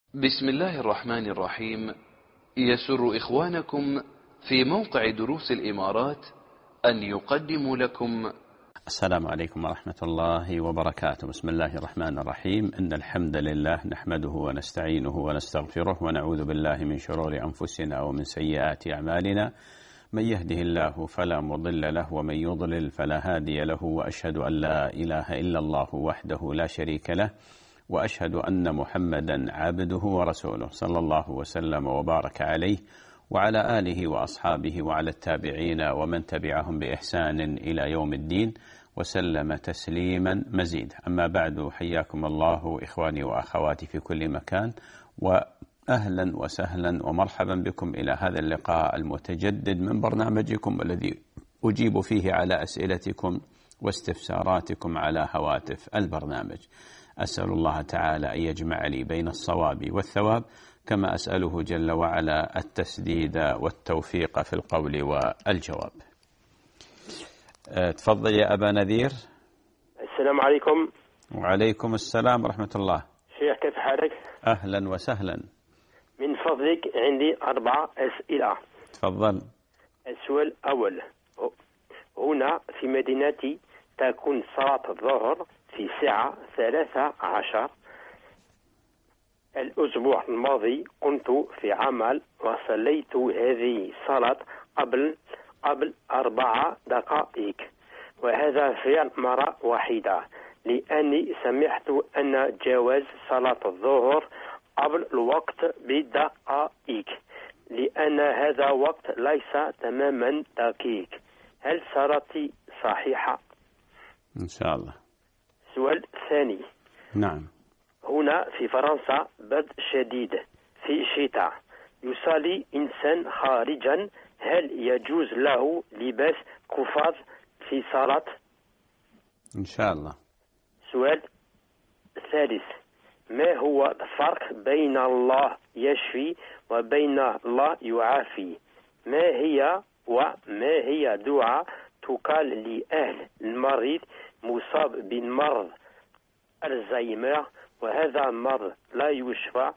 بسم الله الرحمن الرحيم. يسر إخوانكم في موقع دروس الإمارات أن يقدموا لكم السلام عليكم ورحمة الله وبركاته. بسم الله الرحمن الرحيم. إن الحمد لله نحمده ونستعينه ونستغفره ونعوذ بالله من شرور أنفسنا ومن سيئات أعمالنا. من يهده الله فلا مضل له ومن يضلل فلا هادي له، وأشهد أن لا إله إلا الله وحده لا شريك له، وأشهد أن محمدا عبده ورسوله صلى الله وسلم وبارك عليه وعلى آله وأصحابه وعلى التابعين ومن تبعهم بإحسان إلى يوم الدين وسلم تسليما مزيدا. أما بعد، حياكم الله إخواني وأخواتي في كل مكان، وأهلا وسهلا ومرحبا بكم إلى هذا اللقاء المتجدد من برنامجكم الذي أجيب فيه على أسئلتكم واستفساراتكم على هواتف البرنامج. أسأل الله تعالى أن يجمع لي بين الصواب والثواب، كما أسأله جل وعلا التسديد والتوفيق في القول والجواب. تفضل يا أبا نذير. السلام عليكم. وعليكم السلام ورحمة الله. شيخ، كيف حالك؟ أهلا وسهلا. من فضلك عندي 4 أسئلة. تفضل. السؤال الأول: هنا في مدينتي تكون صلاة الظهر في الساعة 13. الأسبوع الماضي كنت في عمل وصليت هذه الصلاة قبل 4 دقائق، وهذا فعل مرة واحدة، لأني سمعت أن جواز صلاة الظهر قبل الوقت بدقائق، لأن هذا وقت ليس تماما دقيق. هل صلاتي صحيحة؟ إن شاء الله. السؤال الثاني: نعم. هنا في فرنسا برد شديد في الشتاء، يصلي إنسان خارجا، هل يجوز له لباس قفاز في صلاة؟ إن شاء الله. السؤال الثالث: ما هو الفرق بين الله يشفي وبين الله يعافي؟ ما هي دعاء تقال لأهل المريض مصاب بمرض الزهايمر وهذا المرض لا يشفى؟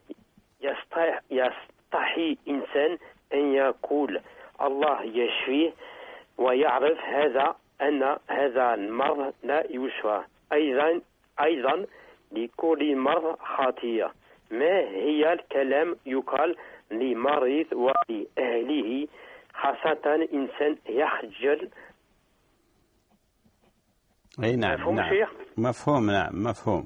يستحي إنسان أن يقول الله يشفيه ويعرف أن هذا المرض لا يشفى. أيضا لكل مرض خطيئة. ما هي الكلام يقال لمريض ولأهله، خاصة إنسان يخجل؟ أي نعم. مفهوم نعم. شيخ؟ مفهوم. نعم مفهوم.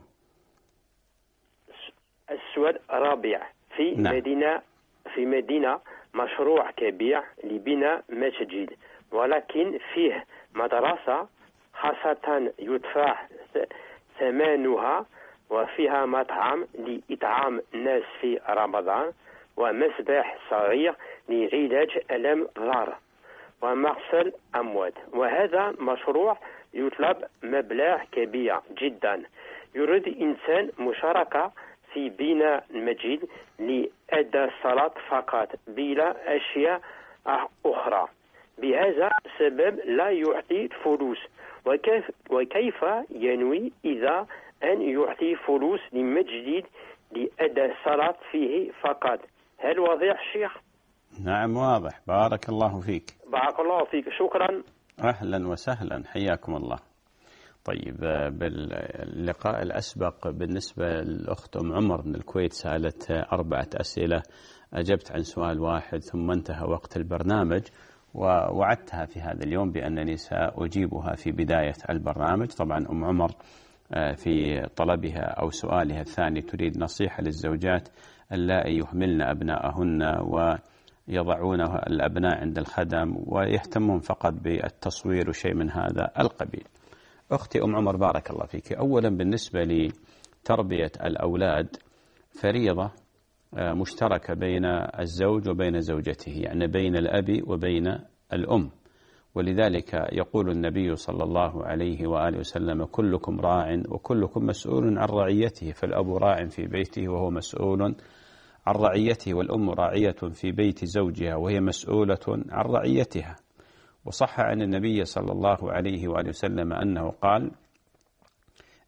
السؤال الرابع: في مدينة مشروع كبير لبناء مسجد، ولكن فيه مدرسة خاصة يدفع ثمنها، وفيها مطعم لإطعام الناس في رمضان، ومسبح صغير لعلاج ألم الظهر، ومغسل أموات، وهذا مشروع يطلب مبلغ كبير جدا. يريد إنسان مشاركة في بناء المسجد لأداء الصلاة فقط بلا أشياء أخرى. بهذا السبب لا يعطي فلوس، وكيف ينوي إذا أن يعطي فلوس لمسجد لأداء الصلاة فيه فقط؟ هل واضح شيخ؟ نعم واضح. بارك الله فيك. بارك الله فيك. شكرا. أهلا وسهلا، حياكم الله. طيب، باللقاء الأسبق بالنسبة للأخت أم عمر من الكويت سألت 4 أسئلة، أجبت عن سؤال واحد ثم انتهى وقت البرنامج، ووعدتها في هذا اليوم بأنني سأجيبها في بداية البرنامج. طبعا أم عمر في طلبها أو سؤالها الثاني تريد نصيحة للزوجات اللائي يهملن أبناءهن ويضعون الأبناء عند الخدم ويهتمون فقط بالتصوير وشيء من هذا القبيل. أختي أم عمر بارك الله فيك، أولا بالنسبة لتربية الأولاد فريضة مشتركة بين الزوج وبين زوجته، يعني بين الأب وبين الأم، ولذلك يقول النبي صلى الله عليه وآله وسلم: كلكم راع وكلكم مسؤول عن رعيته، فالأب راع في بيته وهو مسؤول عن رعيته، والأم راعية في بيت زوجها وهي مسؤولة عن رعيتها. وصح عن النبي صلى الله عليه وآله وسلم أنه قال: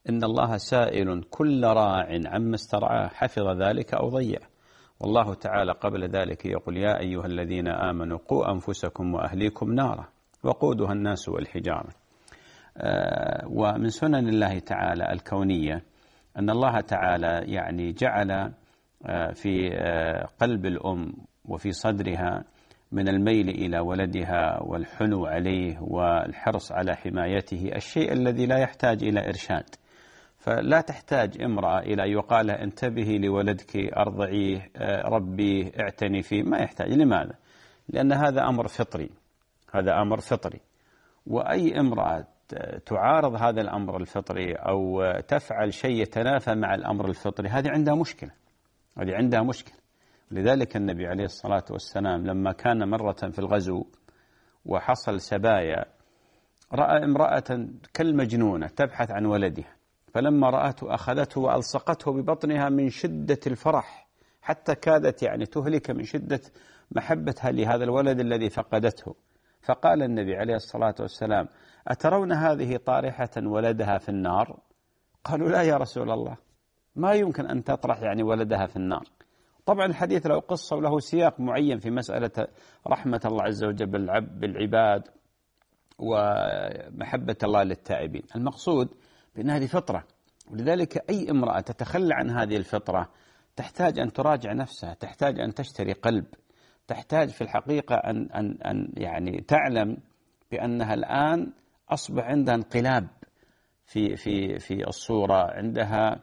إن الله سائل كل راع عما استرعاه حفظ ذلك أو ضيع. والله تعالى قبل ذلك يقول يا أيها الذين آمنوا قوا أنفسكم وأهليكم نارا وقودها الناس والحجارة. ومن سنن الله تعالى الكونية أن الله تعالى يعني جعل في قلب الأم وفي صدرها من الميل إلى ولدها والحنو عليه والحرص على حمايته الشيء الذي لا يحتاج إلى إرشاد. فلا تحتاج امرأة إلى يقال انتبهي لولدك أرضعيه ربيه اعتني فيه، ما يحتاج. لماذا؟ لأن هذا أمر فطري، هذا أمر فطري. وأي امرأة تعارض هذا الأمر الفطري أو تفعل شيء يتنافى مع الأمر الفطري هذه عندها مشكلة، هذه عندها مشكلة. لذلك النبي عليه الصلاة والسلام لما كان مرة في الغزو وحصل سبايا رأى امرأة كالمجنونة تبحث عن ولدها، فلما رأته أخذته وألصقته ببطنها من شدة الفرح حتى كادت يعني تهلك من شدة محبتها لهذا الولد الذي فقدته. فقال النبي عليه الصلاة والسلام أترون هذه طارحة ولدها في النار؟ قالوا لا يا رسول الله، ما يمكن أن تطرح يعني ولدها في النار. طبعا الحديث له قصة وله سياق معين في مسألة رحمة الله عز وجل بالعباد ومحبة الله للتائبين. المقصود بأن هذه فطرة، ولذلك أي امرأة تتخلى عن هذه الفطرة تحتاج أن تراجع نفسها، تحتاج أن تشتري قلب، تحتاج في الحقيقة أن يعني تعلم بأنها الآن أصبح عندها انقلاب في الصورة، عندها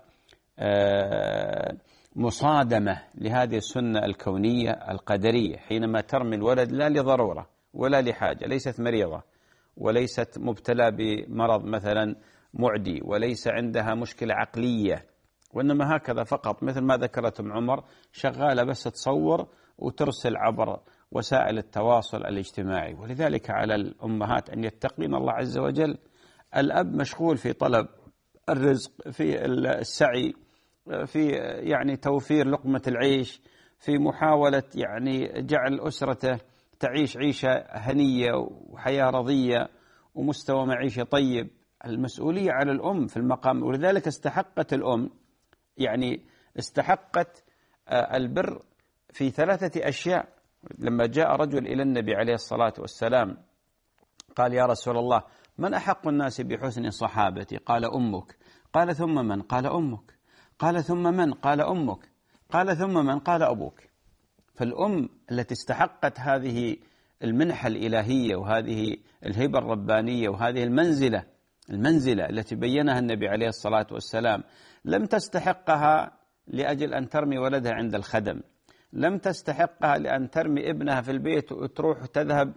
مصادمة لهذه السنة الكونية القدرية حينما ترمي الولد لا لضرورة ولا لحاجة، ليست مريضة وليست مبتلى بمرض مثلا معدي وليس عندها مشكلة عقلية، وإنما هكذا فقط مثل ما ذكرت أم عمر شغالة بس تصور وترسل عبر وسائل التواصل الاجتماعي. ولذلك على الأمهات أن يتقين الله عز وجل. الأب مشغول في طلب الرزق، في السعي، في يعني توفير لقمة العيش، في محاولة يعني جعل أسرته تعيش عيشة هنية وحياة رضية ومستوى معيشة طيب. المسؤولية على الأم في المقام، ولذلك استحقت الأم يعني استحقت البر في 3 أشياء. لما جاء رجل إلى النبي عليه الصلاة والسلام قال يا رسول الله من أحق الناس بحسن صحابتي؟ قال أمك. قال ثم من؟ قال أمك. قال ثم من؟ قال أمك. قال ثم من؟ قال أبوك. فالأم التي استحقت هذه المنحة الإلهية وهذه الهبة الربانية وهذه المنزلة التي بينها النبي عليه الصلاة والسلام لم تستحقها لأجل أن ترمي ولدها عند الخدم، لم تستحقها لأن ترمي ابنها في البيت وتروح تذهب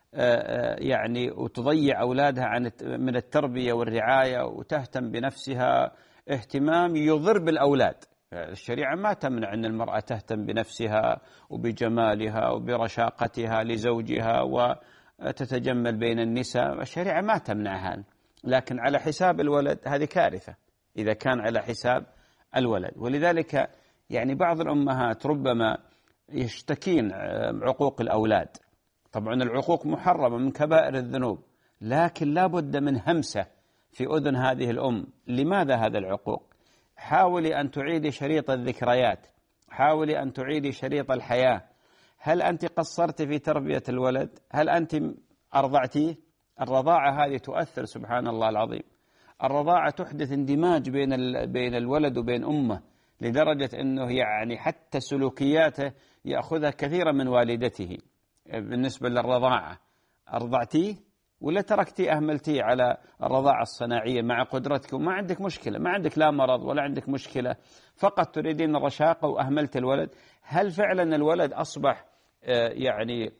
يعني وتضيع أولادها من التربية والرعاية وتهتم بنفسها اهتمام يضر بالأولاد. الشريعة ما تمنع أن المرأة تهتم بنفسها وبجمالها وبرشاقتها لزوجها وتتجمل بين النساء، الشريعة ما تمنع هذا، لكن على حساب الولد هذه كارثة إذا كان على حساب الولد. ولذلك يعني بعض الأمهات ربما يشتكين عقوق الأولاد. طبعا العقوق محرمة من كبائر الذنوب، لكن لا بد من همسة في أذن هذه الأم. لماذا هذا العقوق؟ حاولي أن تعيدي شريط الذكريات، حاولي أن تعيدي شريط الحياة. هل أنت قصرت في تربية الولد؟ هل أنت أرضعتيه؟ الرضاعة هذه تؤثر سبحان الله العظيم. الرضاعة تحدث اندماج بين الولد وبين أمه لدرجة أنه يعني حتى سلوكياته يأخذها كثيرا من والدته. بالنسبة للرضاعة أرضعتيه ولا تركتيه أهملتيه على الرضاعة الصناعية مع قدرتك وما عندك مشكلة، ما عندك لا مرض ولا عندك مشكلة، فقط تريدين الرشاقة وأهملت الولد. هل فعلا الولد أصبح يعني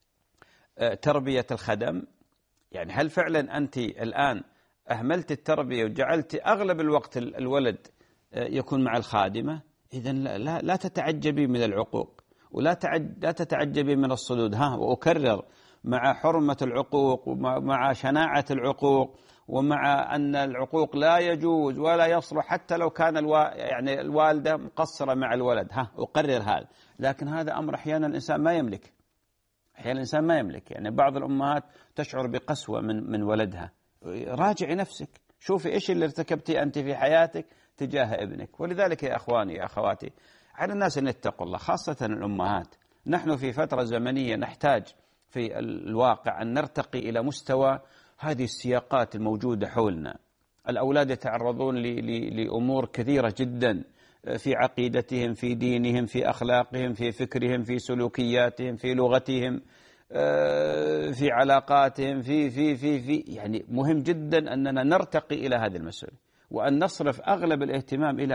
تربية الخدم؟ يعني هل فعلا أنت الآن أهملت التربية وجعلت أغلب الوقت الولد يكون مع الخادمة؟ إذن لا تتعجبي من العقوق ولا تتعجبي من الصدود. وأكرر مع حرمة العقوق ومع شناعة العقوق ومع أن العقوق لا يجوز ولا يصلح حتى لو كان يعني الوالدة مقصرة مع الولد، أقرر هذا، لكن هذا أمر أحيانا الإنسان ما يملك. أحيانا الإنسان ما يملك. يعني بعض الأمهات تشعر بقسوة من ولدها. راجعي نفسك، شوفي إيش اللي ارتكبتي أنت في حياتك تجاه ابنك. ولذلك يا أخواني يا أخواتي، على الناس أن يتقوا الله، خاصة الأمهات. نحن في فترة زمنية نحتاج في الواقع أن نرتقي إلى مستوى هذه السياقات الموجودة حولنا. الأولاد يتعرضون لأمور كثيرة جدا في عقيدتهم، في دينهم، في أخلاقهم، في فكرهم، في سلوكياتهم، في لغتهم، في علاقاتهم، في يعني مهم جدا أننا نرتقي إلى هذه المسألة، وأن نصرف أغلب الاهتمام إلى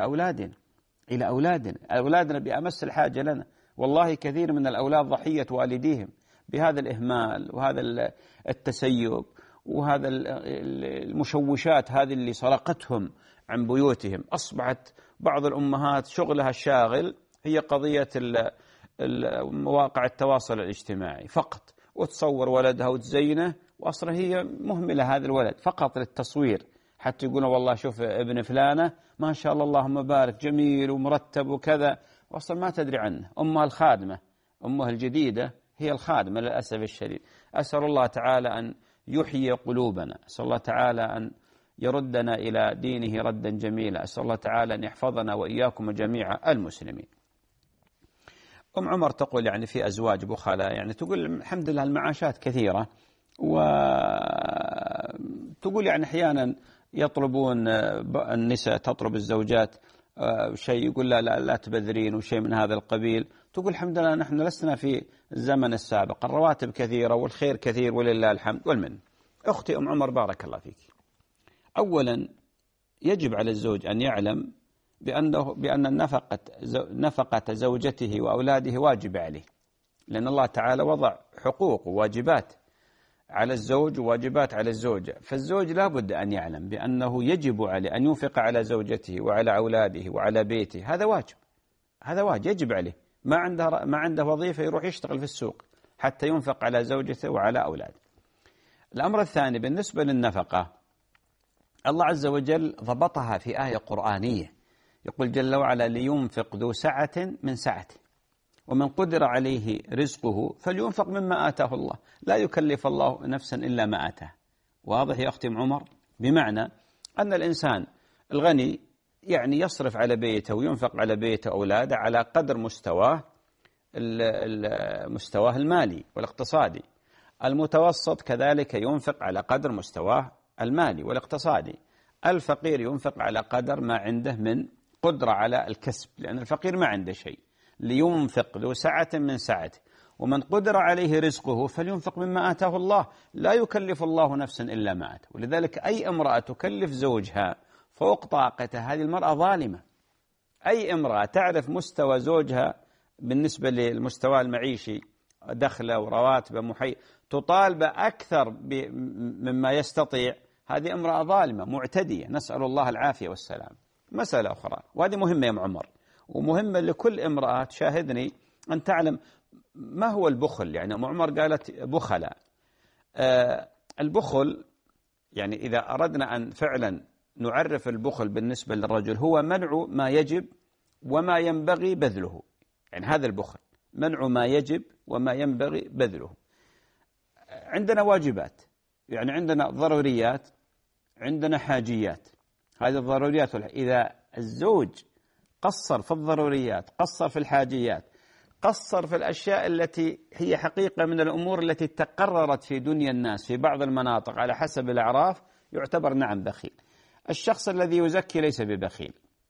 أولادنا بأمس الحاجة لنا. والله كثير من الأولاد ضحية والديهم بهذا الإهمال وهذا التسيب وهذا المشوشات هذه اللي سرقتهم عن بيوتهم. أصبحت بعض الأمهات شغلها الشاغل هي قضية مواقع التواصل الاجتماعي فقط، وتصور ولدها وتزينه، وأصلا هي مهملة هذا الولد فقط للتصوير، حتى يقولون والله شوف ابن فلانة ما شاء الله اللهم بارك جميل ومرتب وكذا، وأصلا ما تدري عنه. أمها الخادمة، أمها الجديدة هي الخادمة للأسف الشديد. أسأل الله تعالى أن يحيي قلوبنا، أسأل الله تعالى أن يردنا إلى دينه ردا جميلا، أسأل الله تعالى أن يحفظنا وإياكم جميع المسلمين. أم عمر تقول يعني في أزواج بخلاء، يعني تقول الحمد لله المعاشات كثيرة، وتقول يعني أحيانا يطلبون النساء تطلب الزوجات شيء يقول لا تبذرين وشيء من هذا القبيل. تقول الحمد لله نحن لسنا في الزمن السابق، الرواتب كثيرة والخير كثير ولله الحمد والمن. أختي أم عمر بارك الله فيك، أولا يجب على الزوج أن يعلم بأن نفقة زوجته وأولاده واجب عليه، لأن الله تعالى وضع حقوق وواجبات على الزوج وواجبات على الزوجة. فالزوج لا بد أن يعلم بأنه يجب عليه أن ينفق على زوجته وعلى أولاده وعلى بيته، هذا واجب يجب عليه. ما عنده وظيفة يروح يشتغل في السوق حتى ينفق على زوجته وعلى أولاده. الأمر الثاني بالنسبة للنفقة، الله عز وجل ضبطها في آية قرآنية، يقول جل وعلا لينفق ذو سعة من سعته ومن قدر عليه رزقه فلينفق مما آتاه الله لا يكلف الله نفسا إلا ما آتاه. واضح يا أختي عمر؟ بمعنى أن الإنسان الغني يعني يصرف على بيته وينفق على بيته أولاده على قدر مستواه المالي والاقتصادي. المتوسط كذلك ينفق على قدر مستواه المالي والاقتصادي. الفقير ينفق على قدر ما عنده من قدرة على الكسب، لأن الفقير ما عنده شيء. لينفق ذو سعة من سعته ومن قدر عليه رزقه فلينفق مما آتاه الله لا يكلف الله نفسا إلا ما آتاه. ولذلك أي امرأة تكلف زوجها فوق طاقته هذه المرأة ظالمة. أي امرأة تعرف مستوى زوجها بالنسبة للمستوى المعيشي دخله ورواتبه تطالب أكثر مما يستطيع، هذه امرأة ظالمة معتدية، نسأل الله العافية والسلام. مسألة أخرى وهذه مهمة يا أم عمر، ومهمة لكل امرأة تشاهدني أن تعلم ما هو البخل. يعني أم عمر قالت بخلاء. البخل يعني إذا أردنا أن فعلا نعرف البخل بالنسبة للرجل هو منع ما يجب وما ينبغي بذله. يعني هذا البخل منع ما يجب وما ينبغي بذله. عندنا واجبات، يعني عندنا ضروريات، عندنا حاجيات. هذه الضروريات إذا الزوج قصر في الضروريات، قصر في الحاجيات، قصر في الأشياء التي هي حقيقة من الأمور التي تقررت في دنيا الناس في بعض المناطق على حسب الأعراف، يعتبر نعم بخيل. الشخص الذي يزكي ليس ببخيل.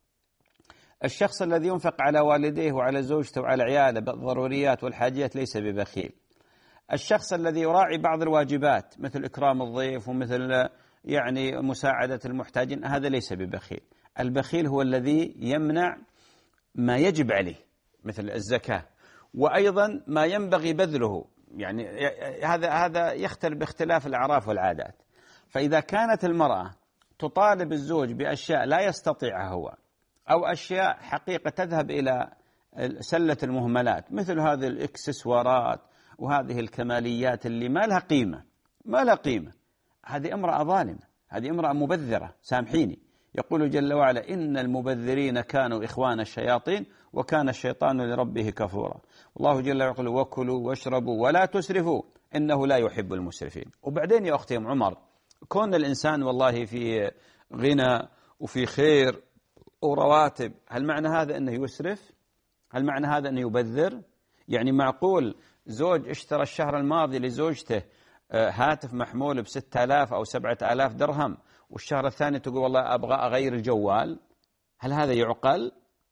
الشخص الذي ينفق على والديه وعلى زوجته وعلى عياله بالضروريات والحاجيات ليس ببخيل. الشخص الذي يراعي بعض الواجبات مثل إكرام الضيف ومثل يعني مساعدة المحتاجين هذا ليس ببخيل. البخيل هو الذي يمنع ما يجب عليه مثل الزكاة، وأيضا ما ينبغي بذله. يعني هذا يختلف باختلاف الأعراف والعادات. فإذا كانت المرأة تطالب الزوج بأشياء لا يستطيعها هو، أو أشياء حقيقة تذهب إلى سلة المهملات مثل هذه الإكسسوارات وهذه الكماليات اللي ما لها قيمة، هذه امرأة ظالمة، هذه امرأة مبذرة. سامحيني، يقول جل وعلا إن المبذرين كانوا إخوان الشياطين وكان الشيطان لربه كفورا. الله جل وعلا يقول وكلوا واشربوا ولا تسرفوا إنه لا يحب المسرفين. وبعدين يا أختي أم عمر، كون الإنسان والله في غنى وفي خير ورواتب، هل معنى هذا أنه يسرف؟ هل معنى هذا أنه يبذر؟ يعني معقول زوج اشترى الشهر الماضي لزوجته هاتف محمول ب6000 أو 7000 درهم، والشهر الثاني تقول والله أبغى أغير الجوال؟ هل هذا يعقل؟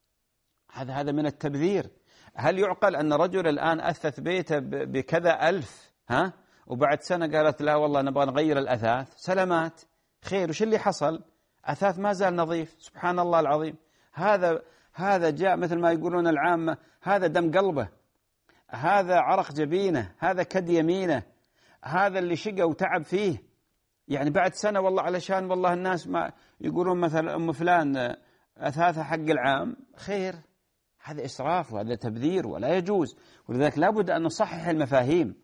هذا من التبذير. هل يعقل أن رجل الآن أثث بيته بكذا ألف وبعد سنة قالت لا والله نبغى نغير الأثاث؟ سلامات خير، وش اللي حصل؟ أثاث ما زال نظيف. سبحان الله العظيم. هذا جاء مثل ما يقولون العامة، هذا دم قلبه، هذا عرق جبينه، هذا كد يمينه، هذا اللي شقى وتعب فيه. يعني بعد سنة والله علشان والله الناس ما يقولون مثلا أم فلان أثاثها حق العام، خير، هذا إسراف وهذا تبذير ولا يجوز. ولذلك لابد أن نصحح المفاهيم،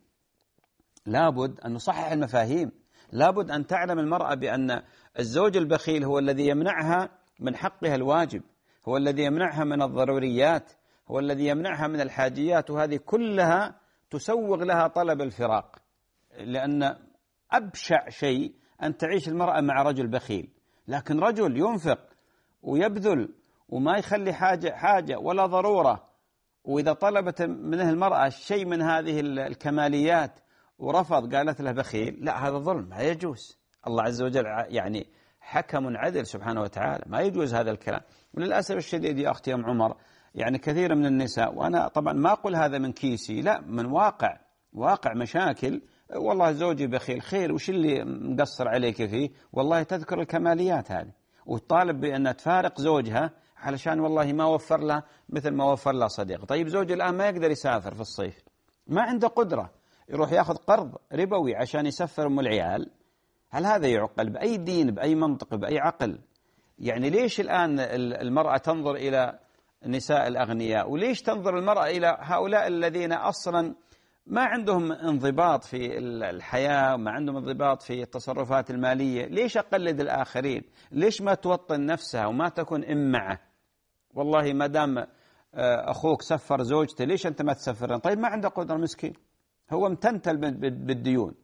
لابد أن نصحح المفاهيم. لابد أن تعلم المرأة بأن الزوج البخيل هو الذي يمنعها من حقها الواجب، هو الذي يمنعها من الضروريات، هو الذي يمنعها من الحاجيات، وهذه كلها تسوغ لها طلب الفراق. لأن أبشع شيء أن تعيش المرأة مع رجل بخيل. لكن رجل ينفق ويبذل وما يخلي حاجة ولا ضرورة، وإذا طلبت منه المرأة شيء من هذه الكماليات ورفض قالت له بخيل، لا، هذا ظلم، ما يجوز. الله عز وجل يعني حكم عدل سبحانه وتعالى، ما يجوز هذا الكلام. وللأسف الشديد يا أختي أم عمر، يعني كثير من النساء، وأنا طبعا ما أقول هذا من كيسي، لا، من واقع مشاكل. والله زوجي بخيل، خير، وش اللي مقصر عليك فيه؟ والله تذكر الكماليات هذه، وتطالب بأن تفارق زوجها علشان والله ما وفر له مثل ما وفر له صديق. طيب زوجي الآن ما يقدر يسافر في الصيف، ما عنده قدرة، يروح ياخذ قرض ربوي عشان يسفر أم العيال. هل هذا يعقل بأي دين، بأي منطق، بأي عقل؟ يعني ليش الآن المرأة تنظر إلى النساء الأغنياء، وليش تنظر المرأة إلى هؤلاء الذين أصلا ما عندهم انضباط في الحياة، وما عندهم انضباط في التصرفات المالية؟ ليش أقلد الآخرين؟ ليش ما توطن نفسها وما تكون إمعة؟ والله ما دام أخوك سفر زوجته، ليش أنت ما تسفرين؟ طيب ما عنده قدرة، مسكين، هو متنتل بالديون،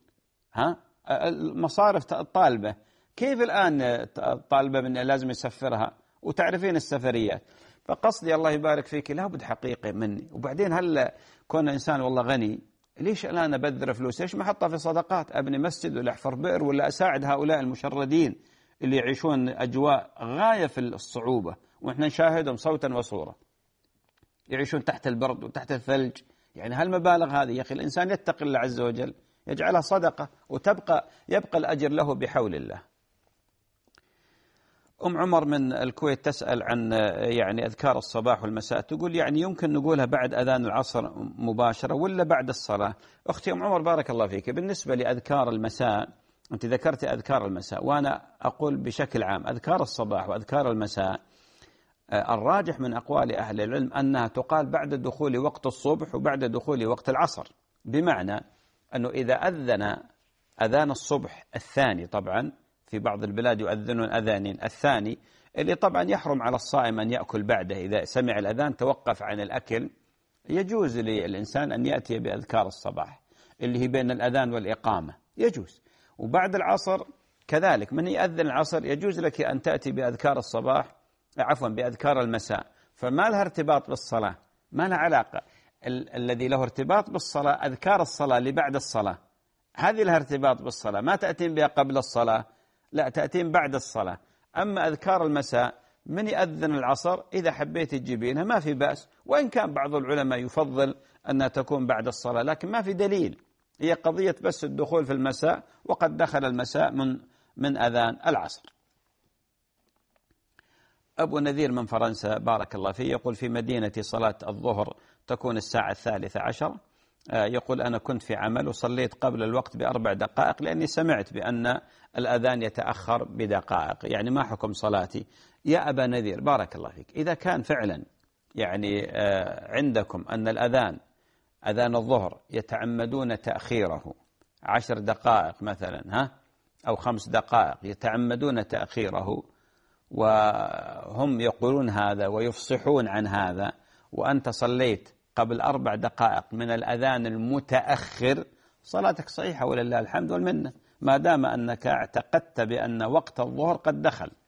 المصارف الطالبة، كيف الآن طالبة من لازم يسفرها؟ وتعرفين السفريات. فقصدي الله يبارك فيك، لابد حقيقة مني. وبعدين هل كون إنسان والله غني، ليش الآن أبذر فلوس؟ ليش ما أحطها في صدقات، أبني مسجد ولا أحفر بئر ولا أساعد هؤلاء المشردين اللي يعيشون أجواء غاية في الصعوبة، وإحنا نشاهدهم صوتا وصورة، يعيشون تحت البرد وتحت الثلج. يعني هالمبالغ هذه يا أخي الإنسان يتقي الله عز وجل يجعلها صدقة، يبقى الأجر له بحول الله. أم عمر من الكويت تسأل عن يعني أذكار الصباح والمساء، تقول يعني يمكن نقولها بعد أذان العصر مباشرة ولا بعد الصلاة؟ أختي أم عمر بارك الله فيك، بالنسبة لأذكار المساء، أنت ذكرت أذكار المساء، وأنا أقول بشكل عام أذكار الصباح وأذكار المساء الراجح من أقوال أهل العلم أنها تقال بعد دخول وقت الصبح وبعد دخول وقت العصر. بمعنى أنه إذا أذن أذان الصبح الثاني، طبعا في بعض البلاد يؤذنون أذانين، الثاني اللي طبعا يحرم على الصائم أن يأكل بعده، إذا سمع الأذان توقف عن الأكل، يجوز للإنسان أن يأتي بأذكار الصباح اللي هي بين الأذان والإقامة، يجوز. وبعد العصر كذلك، من يأذن العصر يجوز لك أن تأتي بأذكار الصباح، عفوا بأذكار المساء، فما لها ارتباط بالصلاة، ما لها علاقة. الذي له ارتباط بالصلاة أذكار الصلاة اللي بعد الصلاة، هذه لها ارتباط بالصلاة، ما تأتين بها قبل الصلاة، لا، تأتين بعد الصلاة. أما أذكار المساء من يأذن العصر إذا حبيت تجيبينها ما في بأس، وإن كان بعض العلماء يفضل أنها تكون بعد الصلاة، لكن ما في دليل، هي قضية بس الدخول في المساء، وقد دخل المساء من أذان العصر. أبو نذير من فرنسا بارك الله فيه يقول في مدينتي صلاة الظهر تكون الساعة 13، يقول أنا كنت في عمل وصليت قبل الوقت ب4 دقائق لأني سمعت بأن الأذان يتأخر بدقائق، يعني ما حكم صلاتي؟ يا أبا نذير بارك الله فيك، إذا كان فعلا يعني عندكم أن أذان الظهر يتعمدون تأخيره 10 دقائق مثلا أو 5 دقائق يتعمدون تأخيره، وهم يقولون هذا ويفصحون عن هذا، وأنت صليت قبل 4 دقائق من الأذان المتأخر، صلاتك صحيحة ولله الحمد والمنة، ما دام أنك اعتقدت بأن وقت الظهر قد دخل.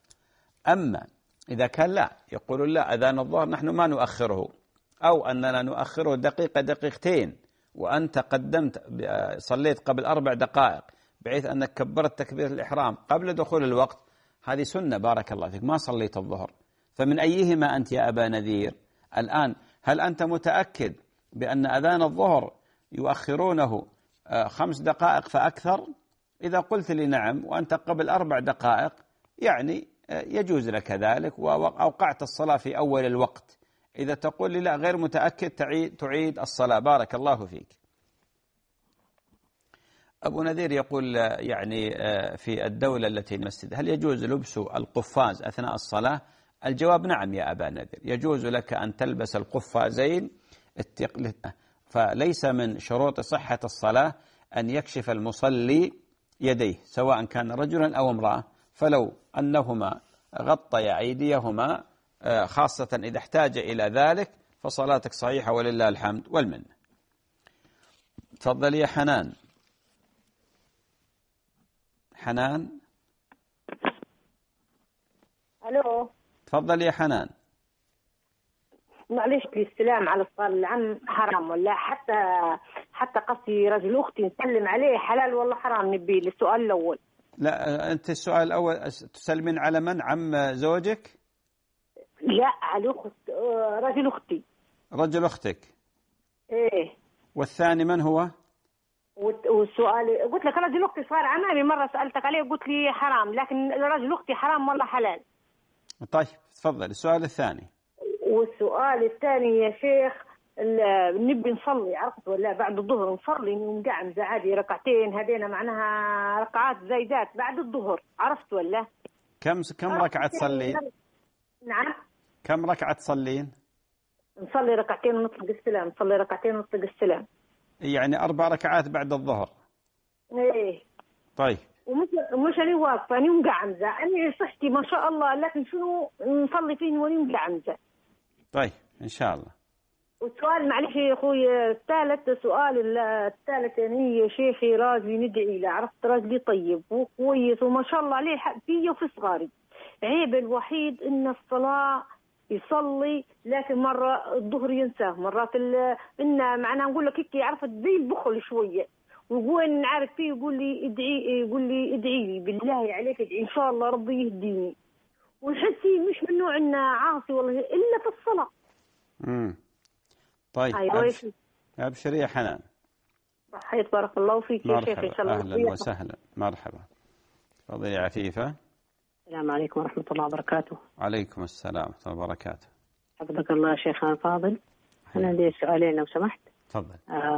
أما إذا كان لا، يقول لا أذان الظهر نحن ما نؤخره، أو أننا نؤخره دقيقة دقيقتين وأنت قدمت صليت قبل 4 دقائق بحيث أنك كبرت تكبيرة الإحرام قبل دخول الوقت، هذه سنة بارك الله فيك، ما صليت الظهر. فمن أيهما أنت يا أبا نذير الآن؟ هل أنت متأكد بأن أذان الظهر يؤخرونه 5 دقائق فأكثر؟ إذا قلت لي نعم وأنت قبل 4 دقائق يعني يجوز لك ذلك وأوقعت الصلاة في أول الوقت. إذا تقول لي لا غير متأكد تعيد الصلاة. بارك الله فيك. أبو نذير يقول يعني في الدولة التي المسجد هل يجوز لبس القفاز أثناء الصلاة؟ الجواب نعم يا أبا نذير، يجوز لك أن تلبس القفازين، فليس من شروط صحة الصلاة أن يكشف المصلي يديه سواء كان رجلا أو امرأة، فلو أنهما غطيا أيديهما خاصة إذا احتاج إلى ذلك فصلاتك صحيحة ولله الحمد والمنة. تفضل يا حنان. حنان. الو. تفضل يا حنان. معلش بالسلام على الصلاة العم حرام ولا حتى قصدي رجل أختي نسلم عليه حلال ولا حرام؟ نبي السؤال الأول. لا أنت السؤال الأول تسلمين على من؟ عم زوجك؟ لا على رجل أختي. رجل أختك. إيه. والثاني من هو؟ والسؤال قلت لك رجل أختي صار عمامي، مرة سألتك عليه قلت لي حرام، لكن رجل أختي حرام ولا حلال؟ طيب تفضل السؤال الثاني. والسؤال الثاني يا شيخ، نبي نصلي عرفت ولا بعد الظهر نصلي ونقعمز عادي ركعتين، هذينا معناها ركعات زايدات بعد الظهر عرفت ولا؟ كم ركعة تصلين؟ نعم. كم ركعة تصلين؟ نصلي ركعتين ونطلق السلام، نصلي ركعتين ونطلق السلام. يعني 4 ركعات بعد الظهر. ايه. طيب. ومش أنا واقفة أنا مقعمزة، أنا صحتي ما شاء الله، لكن شنو نصلي فيه وأنا مقعمزة. طيب إن شاء الله. والسؤال معلش يا أخوي الثالث يعني يا شيخي راجلي ندعي له، عرفت راجلي طيب وكويس وما شاء الله عليه فيه وفي صغاري، عيب الوحيد إن الصلاة يصلي لكن مرة الظهر ينساه، مرات إن معناه نقول لك هيك عرفت زي البخل شوية، ويقول نعرف فيه يقول لي ادعي لي بالله عليك ادعي ان شاء الله ربي يهديني، ونحسي مش من نوع انه عاصي والله الا في الصلاه. طيب. أيوة. ابشري يا حنان. صحيت بارك الله فيك يا شيخ ان شاء الله. اهلا وسهلا مرحبا. تفضلي يا عفيفه. السلام عليكم ورحمه الله وبركاته. وعليكم السلام ورحمه الله وبركاته. حفظك الله شيخنا الفاضل. انا عندي سؤالين لو سمحت. تفضل.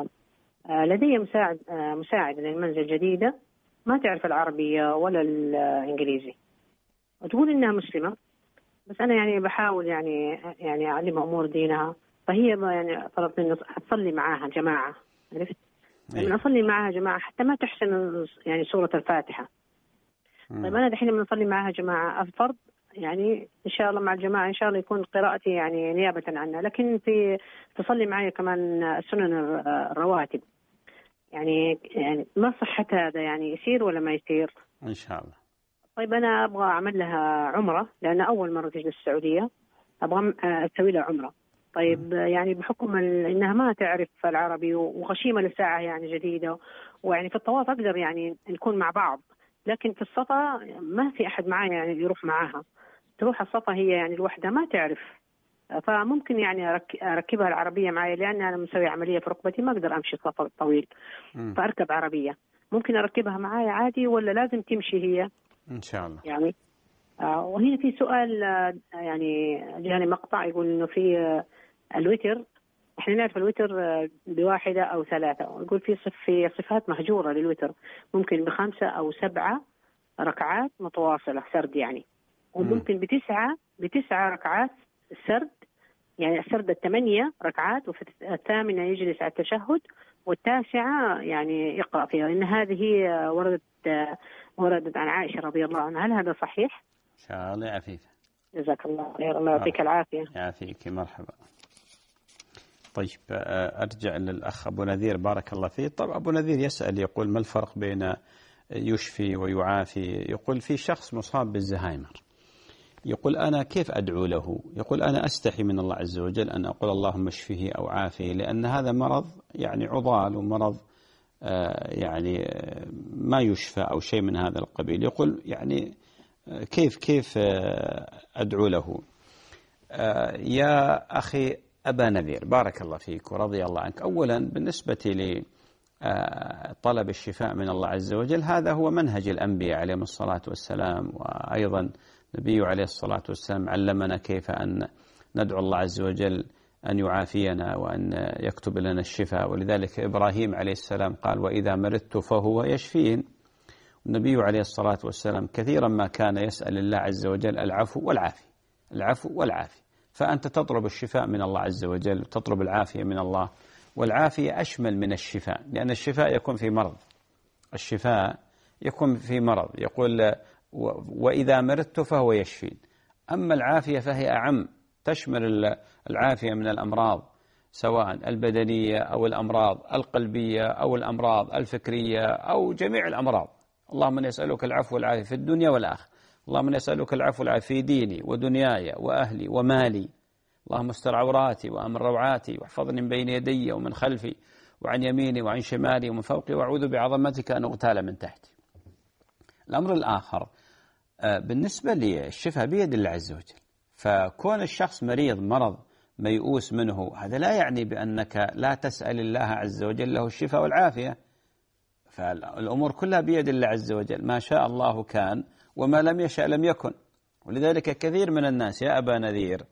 لدي مساعد للمنزل جديدة ما تعرف العربية ولا الإنجليزي، وتقول إنها مسلمة، بس أنا يعني بحاول يعني أعلمها أمور دينها، فهي يعني طلبت مني أصلي معاها جماعة، عرفت؟ من أصلي معاها جماعة حتى ما تحسن يعني سورة الفاتحة. طيب أنا دحين من أصلي معاها جماعة الفرض يعني إن شاء الله مع الجماعة إن شاء الله يكون قراءتي يعني نيابة عنها، لكن تصلي معي كمان سنن الرواتب، يعني ما صحة هذا، يعني يصير ولا ما يصير؟ إن شاء الله. طيب أنا أبغى أعمل لها عمرة لأن أول مرة تجي السعودية، أبغى أسوي لها عمرة. طيب يعني بحكم إنها ما تعرف العربي وغشيمة لساعة يعني جديدة، ويعني في الطواف أقدر يعني نكون مع بعض، لكن في الصفا ما في أحد معايا يعني يروح معاها، تروح الصفا هي يعني الوحدة ما تعرف، فممكن يعني أركبها العربية معي لأن أنا مسوي عملية في ركبتي ما أقدر أمشي صف طويل، فأركب عربية. ممكن أركبها معي عادي ولا لازم تمشي هي؟ إن شاء الله. يعني وهنا في سؤال يعني جاني مقطع يقول إنه في الوتر، إحنا نعرف الوتر ب1 أو 3، يقول في صفات مهجورة للوتر، ممكن ب5 أو 7 ركعات متواصلة سرد يعني، وممكن ب9 ركعات السرد، يعني السرد 8 ركعات، وفي 8 يجلس على التشهد، وال9 يعني يقرأ فيها، لأن هذه وردت عن عائشة رضي الله عنها. هل هذا صحيح؟ إن شاء الله. عفيفة جزاك الله خير، الله يعطيك العافية. يعافيك مرحبا. طيب أرجع للأخ أبو نذير بارك الله فيه. طب أبو نذير يسأل يقول ما الفرق بين يشفي ويعافي؟ يقول في شخص مصاب بالزهايمر يقول أنا كيف أدعو له؟ يقول أنا أستحي من الله عز وجل أن أقول اللهم اشفه أو عافه، لأن هذا مرض يعني عضال ومرض يعني ما يشفى أو شيء من هذا القبيل. يقول يعني كيف أدعو له؟ يا أخي أبا نذير، بارك الله فيك ورضي الله عنك، أولا بالنسبة لطلب الشفاء من الله عز وجل هذا هو منهج الأنبياء عليهم الصلاة والسلام، وأيضا النبي عليه الصلاة والسلام علمنا كيف أن ندعو الله عز وجل أن يعافينا وأن يكتب لنا الشفاء. ولذلك إبراهيم عليه السلام قال وإذا مرضت فهو يشفين. النبي عليه الصلاة والسلام كثيرا ما كان يسأل الله عز وجل العفو والعافية، العفو والعافية. فأنت تطلب الشفاء من الله عز وجل، تطلب العافية من الله، والعافية أشمل من الشفاء، لأن الشفاء يكون في مرض، الشفاء يكون في مرض. يقول وإذا مرضت فهو يشفين. أما العافية فهي أعم، تشمل العافية من الأمراض سواء البدنية أو الأمراض القلبية أو الأمراض الفكرية أو جميع الأمراض. اللهم إني أسألك العفو والعافية في الدنيا والآخرة، اللهم إني أسألك العفو والعافية في ديني ودنياي وأهلي ومالي، اللهم استر عوراتي وأمن روعاتي واحفظني من بين يدي ومن خلفي وعن يميني وعن شمالي ومن فوقي، وأعوذ بعظمتك أن أغتال من تحتي. الأمر الآخر بالنسبة للشفاء بيد الله عز وجل، فكون الشخص مريض مرض ميؤوس منه هذا لا يعني بأنك لا تسأل الله عز وجل له الشفاء والعافية، فالأمور كلها بيد الله عز وجل، ما شاء الله كان وما لم يشأ لم يكن. ولذلك كثير من الناس يا أبا نذير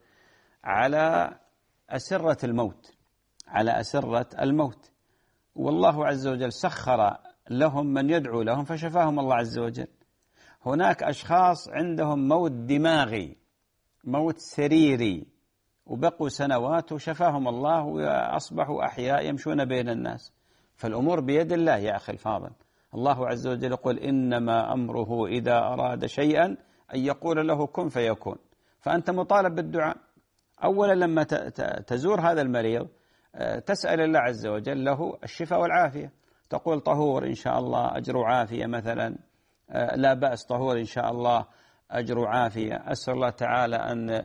على أسرة الموت، على أسرة الموت، والله عز وجل سخر لهم من يدعو لهم فشفاهم الله عز وجل. هناك أشخاص عندهم موت دماغي، موت سريري، وبقوا سنوات وشفاهم الله وأصبحوا أحياء يمشون بين الناس. فالأمور بيد الله يا أخي الفاضل. الله عز وجل يقول إنما أمره إذا أراد شيئا أن يقول له كن فيكون. فأنت مطالب بالدعاء. أولا لما تزور هذا المريض تسأل الله عز وجل له الشفاء والعافية، تقول طهور إن شاء الله أجر عافية مثلا، لا بأس طهور إن شاء الله أجر عافية، أسأل الله تعالى أن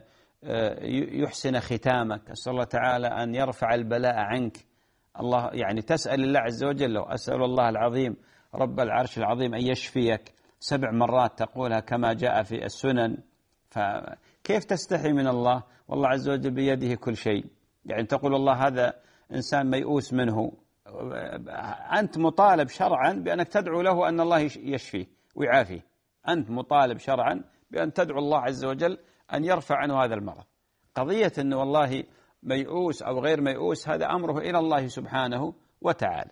يحسن ختامك، أسأل الله تعالى أن يرفع البلاء عنك. الله يعني تسأل الله عز وجل له أسأل الله العظيم رب العرش العظيم أن يشفيك 7 مرات تقولها كما جاء في السنن. فكيف تستحي من الله والله عز وجل بيده كل شيء؟ يعني تقول والله هذا إنسان ميؤوس منه، أنت مطالب شرعا بأنك تدعو له أن الله يشفيه ويعافيه، أنت مطالب شرعا بأن تدعو الله عز وجل أن يرفع عنه هذا المرض. قضية أنه والله ميؤوس أو غير ميؤوس هذا أمره إلى الله سبحانه وتعالى.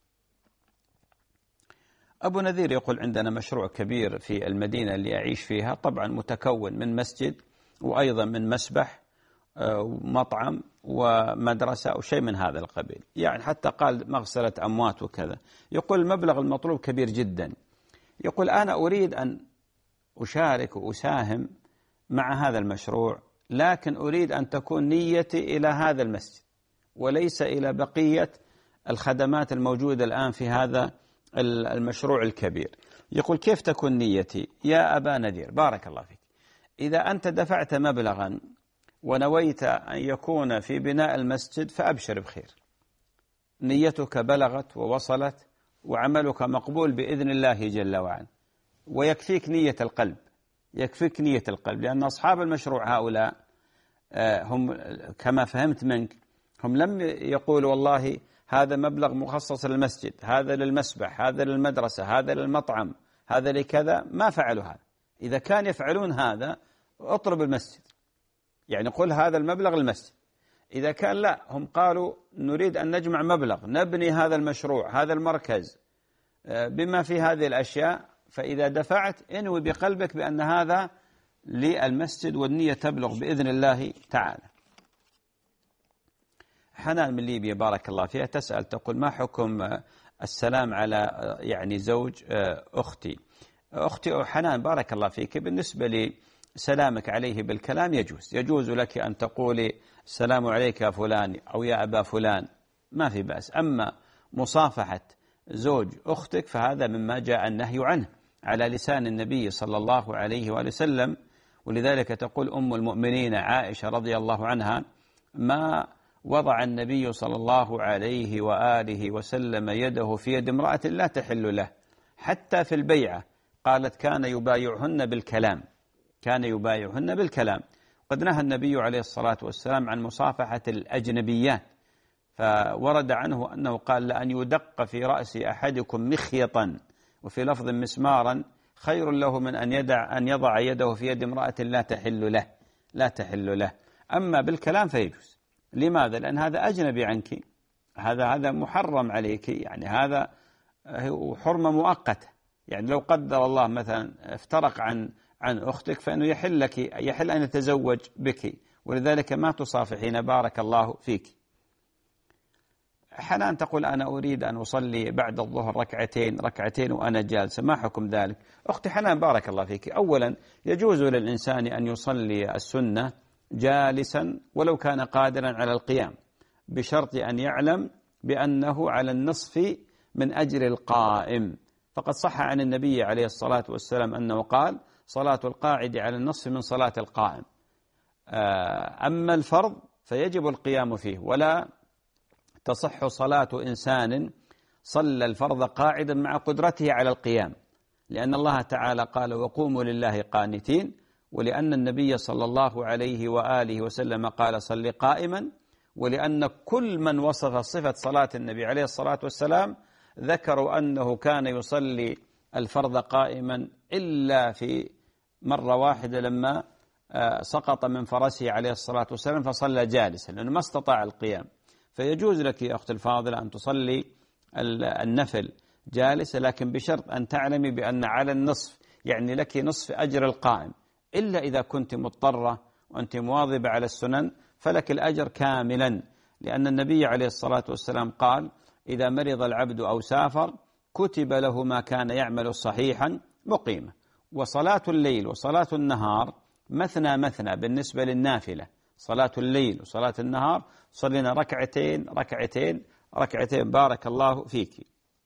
أبو نذير يقول عندنا مشروع كبير في المدينة اللي أعيش فيها، طبعا متكون من مسجد وأيضا من مسبح ومطعم ومدرسة أو شيء من هذا القبيل، يعني حتى قال مغسلة أموات وكذا. يقول المبلغ المطلوب كبير جدا. يقول أنا أريد أن أشارك وأساهم مع هذا المشروع، لكن أريد أن تكون نيتي إلى هذا المسجد وليس إلى بقية الخدمات الموجودة الآن في هذا المشروع الكبير. يقول كيف تكون نيتي؟ يا أبا نذير بارك الله فيك، إذا أنت دفعت مبلغا ونويت أن يكون في بناء المسجد فأبشر بخير، نيتك بلغت ووصلت وعملك مقبول بإذن الله جل وعلا، ويكفيك نية القلب، يكفيك نية القلب، لأن أصحاب المشروع هؤلاء هم كما فهمت منك هم لم يقولوا والله هذا مبلغ مخصص للمسجد، هذا للمسبح، هذا للمدرسة، هذا للمطعم، هذا لكذا، ما فعلوا هذا. إذا كان يفعلون هذا اطلب المسجد، يعني قل هذا المبلغ المسجد. إذا كان لا، هم قالوا نريد أن نجمع مبلغ نبني هذا المشروع هذا المركز بما في هذه الأشياء، فإذا دفعت انوي بقلبك بأن هذا للمسجد والنية تبلغ بإذن الله تعالى. حنان من ليبيا بارك الله فيها تسأل تقول ما حكم السلام على يعني زوج أختي حنان بارك الله فيك، بالنسبة لسلامك عليه بالكلام يجوز لك أن تقولي السلام عليك يا فلان أو يا أبا فلان، ما في بأس. أما مصافحة زوج أختك فهذا مما جاء النهي عنه على لسان النبي صلى الله عليه وآله وسلم، ولذلك تقول أم المؤمنين عائشة رضي الله عنها: ما وضع النبي صلى الله عليه وآله وسلم يده في يد امرأة لا تحل له حتى في البيعة. قالت: كان يبايعهن بالكلام، كان يبايعهن بالكلام. قد نهى النبي عليه الصلاة والسلام عن مصافحة الأجنبيات، فورد عنه أنه قال: لأن يدق في رأس أحدكم مخيطا، وفي لفظ مسمارا، خير له من أن يضع يده في يد امرأة لا تحل له. أما بالكلام فيجوز. لماذا؟ لأن هذا أجنبي عنك، هذا محرم عليك، يعني هذا حرمة مؤقتة. يعني لو قدر الله مثلا افترق عن أختك فإنه يحل أن يتزوج بك، ولذلك ما تصافحين بارك الله فيك. حنان تقول: أنا أريد أن أصلي بعد الظهر ركعتين وأنا جالسة، ما حكم ذلك؟ أختي حنان بارك الله فيك، أولا يجوز للإنسان أن يصلي السنة جالسا ولو كان قادرا على القيام، بشرط أن يعلم بأنه على النصف من أجر القائم. فقد صح عن النبي عليه الصلاة والسلام أنه قال: صلاة القاعد على النصف من صلاة القائم. أما الفرض فيجب القيام فيه، ولا تصح صلاة إنسان صلى الفرض قاعدا مع قدرته على القيام، لأن الله تعالى قال: وقوموا لله قانتين، ولأن النبي صلى الله عليه وآله وسلم قال: صل قائما، ولأن كل من وصف صفة صلاة النبي عليه الصلاة والسلام ذكروا أنه كان يصلي الفرض قائما إلا في مرة واحدة لما سقط من فرسه عليه الصلاة والسلام فصلى جالسا لأنه ما استطاع القيام. فيجوز لك يا أخت الفاضلة أن تصلي النفل جالسة، لكن بشرط أن تعلمي بأن على النصف، يعني لك نصف أجر القائم، إلا إذا كنت مضطرة وأنت مواظبة على السنن فلك الأجر كاملا، لأن النبي عليه الصلاة والسلام قال: إذا مرض العبد أو سافر كتب له ما كان يعمل صحيحا مقيما. وصلاة الليل وصلاة النهار مثنى مثنى بالنسبة للنافلة، صلاة الليل وصلاة النهار صلينا ركعتين بارك الله فيك.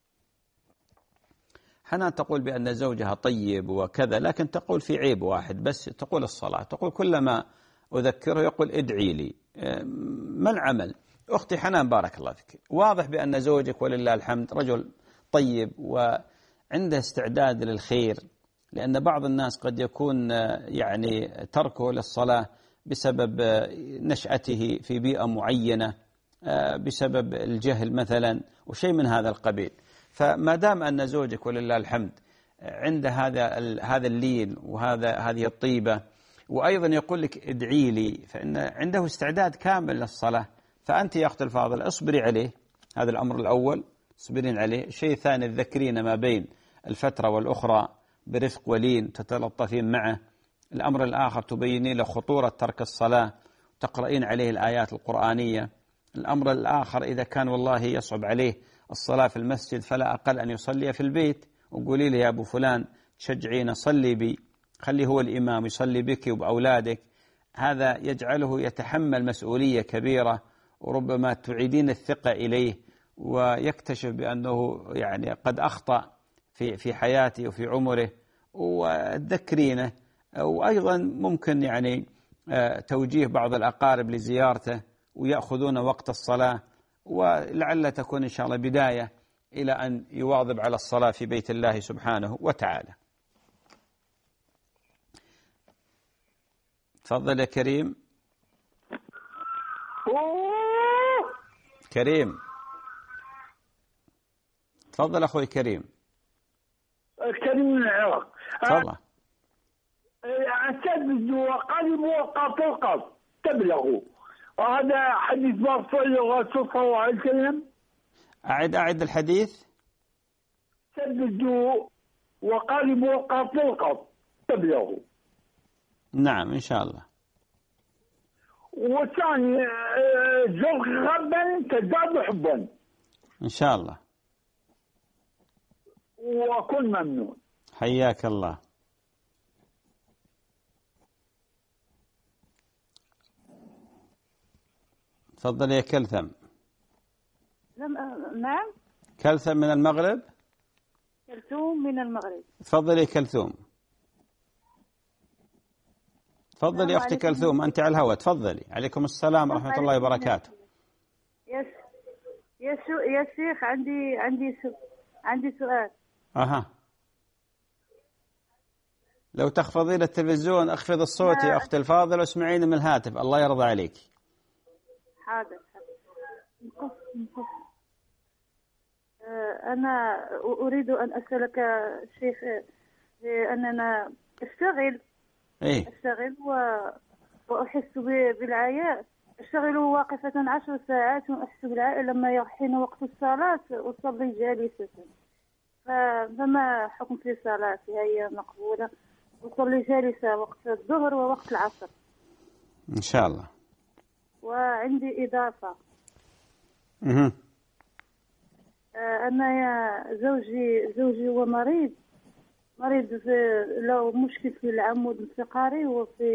حنان تقول بأن زوجها طيب وكذا، لكن تقول في عيب واحد بس، تقول الصلاة، تقول كلما أذكره يقول: ادعي لي. ما العمل؟ أختي حنان بارك الله فيك، واضح بأن زوجك ولله الحمد رجل طيب وعنده استعداد للخير، لأن بعض الناس قد يكون يعني تركه للصلاة بسبب نشأته في بيئة معينة، بسبب الجهل مثلا وشيء من هذا القبيل. فما دام أن زوجك ولله الحمد عنده هذا اللين هذه الطيبة، وأيضا يقول لك ادعي لي، فإن عنده استعداد كامل للصلاة. فأنت يا أخت الفاضل اصبري عليه، هذا الأمر الأول، اصبرين عليه. الشيء الثاني تذكرين ما بين الفترة والأخرى برفق ولين، تتلطفين معه. الأمر الآخر تبينين له خطورة ترك الصلاة، تقرأين عليه الآيات القرآنية. الأمر الآخر إذا كان والله يصعب عليه الصلاة في المسجد فلا أقل أن يصلي في البيت، وقولي له: يا أبو فلان تشجعين صلي بي، خلي هو الإمام يصلي بك وبأولادك. هذا يجعله يتحمل مسؤولية كبيرة، وربما تعيدين الثقة إليه ويكتشف بأنه يعني قد أخطأ في حياته وفي عمره، وتذكرينه. وأيضا ممكن يعني توجيه بعض الأقارب لزيارته ويأخذون وقت الصلاة، ولعل تكون إن شاء الله بداية إلى أن يواظب على الصلاة في بيت الله سبحانه وتعالى. تفضل يا كريم. كريم تفضل أخوي كريم. كريم من العراق. تفضل. أعتقد وقلب وقطوقف تبلغوا، وهذا حديث مرفوع للرسول صلى الله عليه وسلم. أعد الحديث. سددوا وقاربوا وقطوقف تبلغوا. نعم إن شاء الله. والثاني زوج غبا تزداد حبا إن شاء الله. وكن ممنون. حياك الله. تفضل يا كلثم. نعم. كلثم من المغرب. كلثوم من المغرب. تفضل يا كلثوم. تفضلي يا أختي كلثوم، أنت على الهواء، تفضلي. عليكم السلام ورحمة الله وبركاته. يا شيخ عندي سؤال. لو تخفضين التلفزيون اخفض الصوت يا أختي الفاضلة واسمعيني من الهاتف، الله يرضى عليك. حاضر. أنا أريد أن أسألك شيخ، أننا أشتغل وأحس بالعياء. أشتغل واقفة 10 ساعات وأحس بالعياء. لما حين وقت الصلاة أصلي جالسة، فما حكم في صلاتي؟ هي مقبولة؟ أصلي جالسة وقت الظهر ووقت العصر إن شاء الله. وعندي إضافة. أنا يا زوجي هو مريض له مشكل في العمود الفقري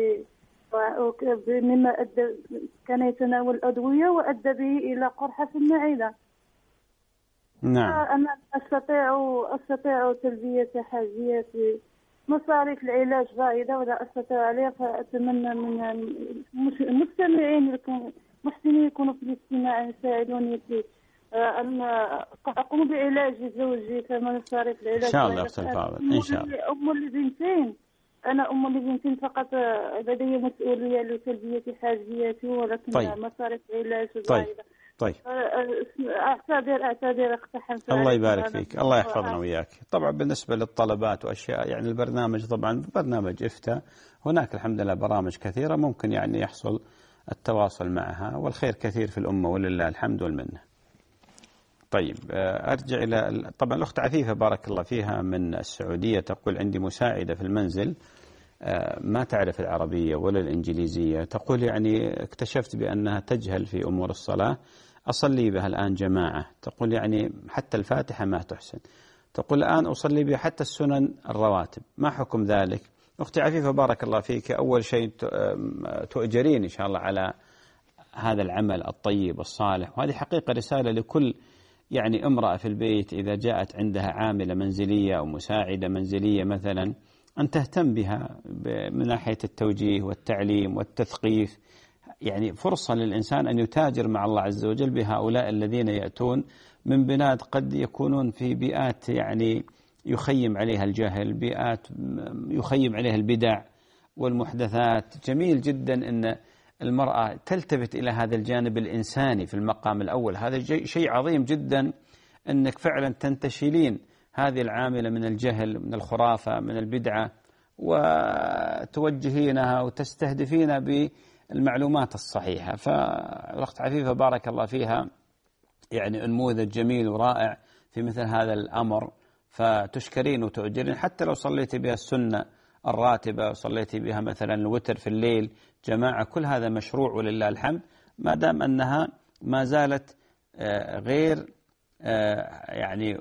مما كان يتناول أدوية وأدى به إلى قرحة في المعدة. نعم. أنا أستطيع تلبية حاجياتي. مصاريف العلاج زائدة ولا أستطيع عليها، فأتمنى من المستمعين المحسنين يكونوا في الاستماع يساعدوني في أن أقوم بعلاج زوجي كما مصاريف العلاج. إن شاء الله أختي الفاضل، إن شاء الله. أنا أم لبنتين فقط، لدي مسؤولية لتلبية حاجياتي، ولكن مصاريف العلاج زائدة. طيب. أعتذر اقتحمت. الله يبارك فيك، الله يحفظنا وياك. طبعا بالنسبة للطلبات وأشياء، يعني البرنامج طبعا برنامج إفتاء، هناك الحمد لله برامج كثيرة ممكن يعني يحصل التواصل معها، والخير كثير في الأمة ولله الحمد والمنة. طيب أرجع إلى طبعا الأخت عفيفة بارك الله فيها من السعودية، تقول عندي مساعدة في المنزل ما تعرف العربية ولا الإنجليزية. تقول يعني اكتشفت بأنها تجهل في أمور الصلاة، أصلي بها الآن جماعة. تقول يعني حتى الفاتحة ما تحسن. تقول الآن أصلي بها حتى السنن الرواتب، ما حكم ذلك؟ أختي عفيفة بارك الله فيك، أول شيء تؤجرين إن شاء الله على هذا العمل الطيب الصالح، وهذه حقيقة رسالة لكل يعني امرأة في البيت إذا جاءت عندها عاملة منزلية أو مساعدة منزلية مثلا، أن تهتم بها من ناحية التوجيه والتعليم والتثقيف. يعني فرصة للإنسان أن يتاجر مع الله عز وجل بهؤلاء الذين يأتون من بلاد قد يكونون في بيئات يعني يخيم عليها الجهل، بيئات يخيم عليها البدع والمحدثات. جميل جدا أن المرأة تلتفت إلى هذا الجانب الإنساني في المقام الأول، هذا شيء عظيم جدا أنك فعلا تنتشلين هذه العاملة من الجهل، من الخرافة، من البدعة، وتوجهينها وتستهدفين بالمعلومات الصحيحة. فالأخت عفيفة بارك الله فيها يعني نموذج جميل ورائع في مثل هذا الأمر، فتشكرين وتؤجرين حتى لو صليتي بها السنة الراتبة، وصليتي بها مثلا الوتر في الليل جماعة، كل هذا مشروع ولله الحمد، ما دام أنها ما زالت غير يعني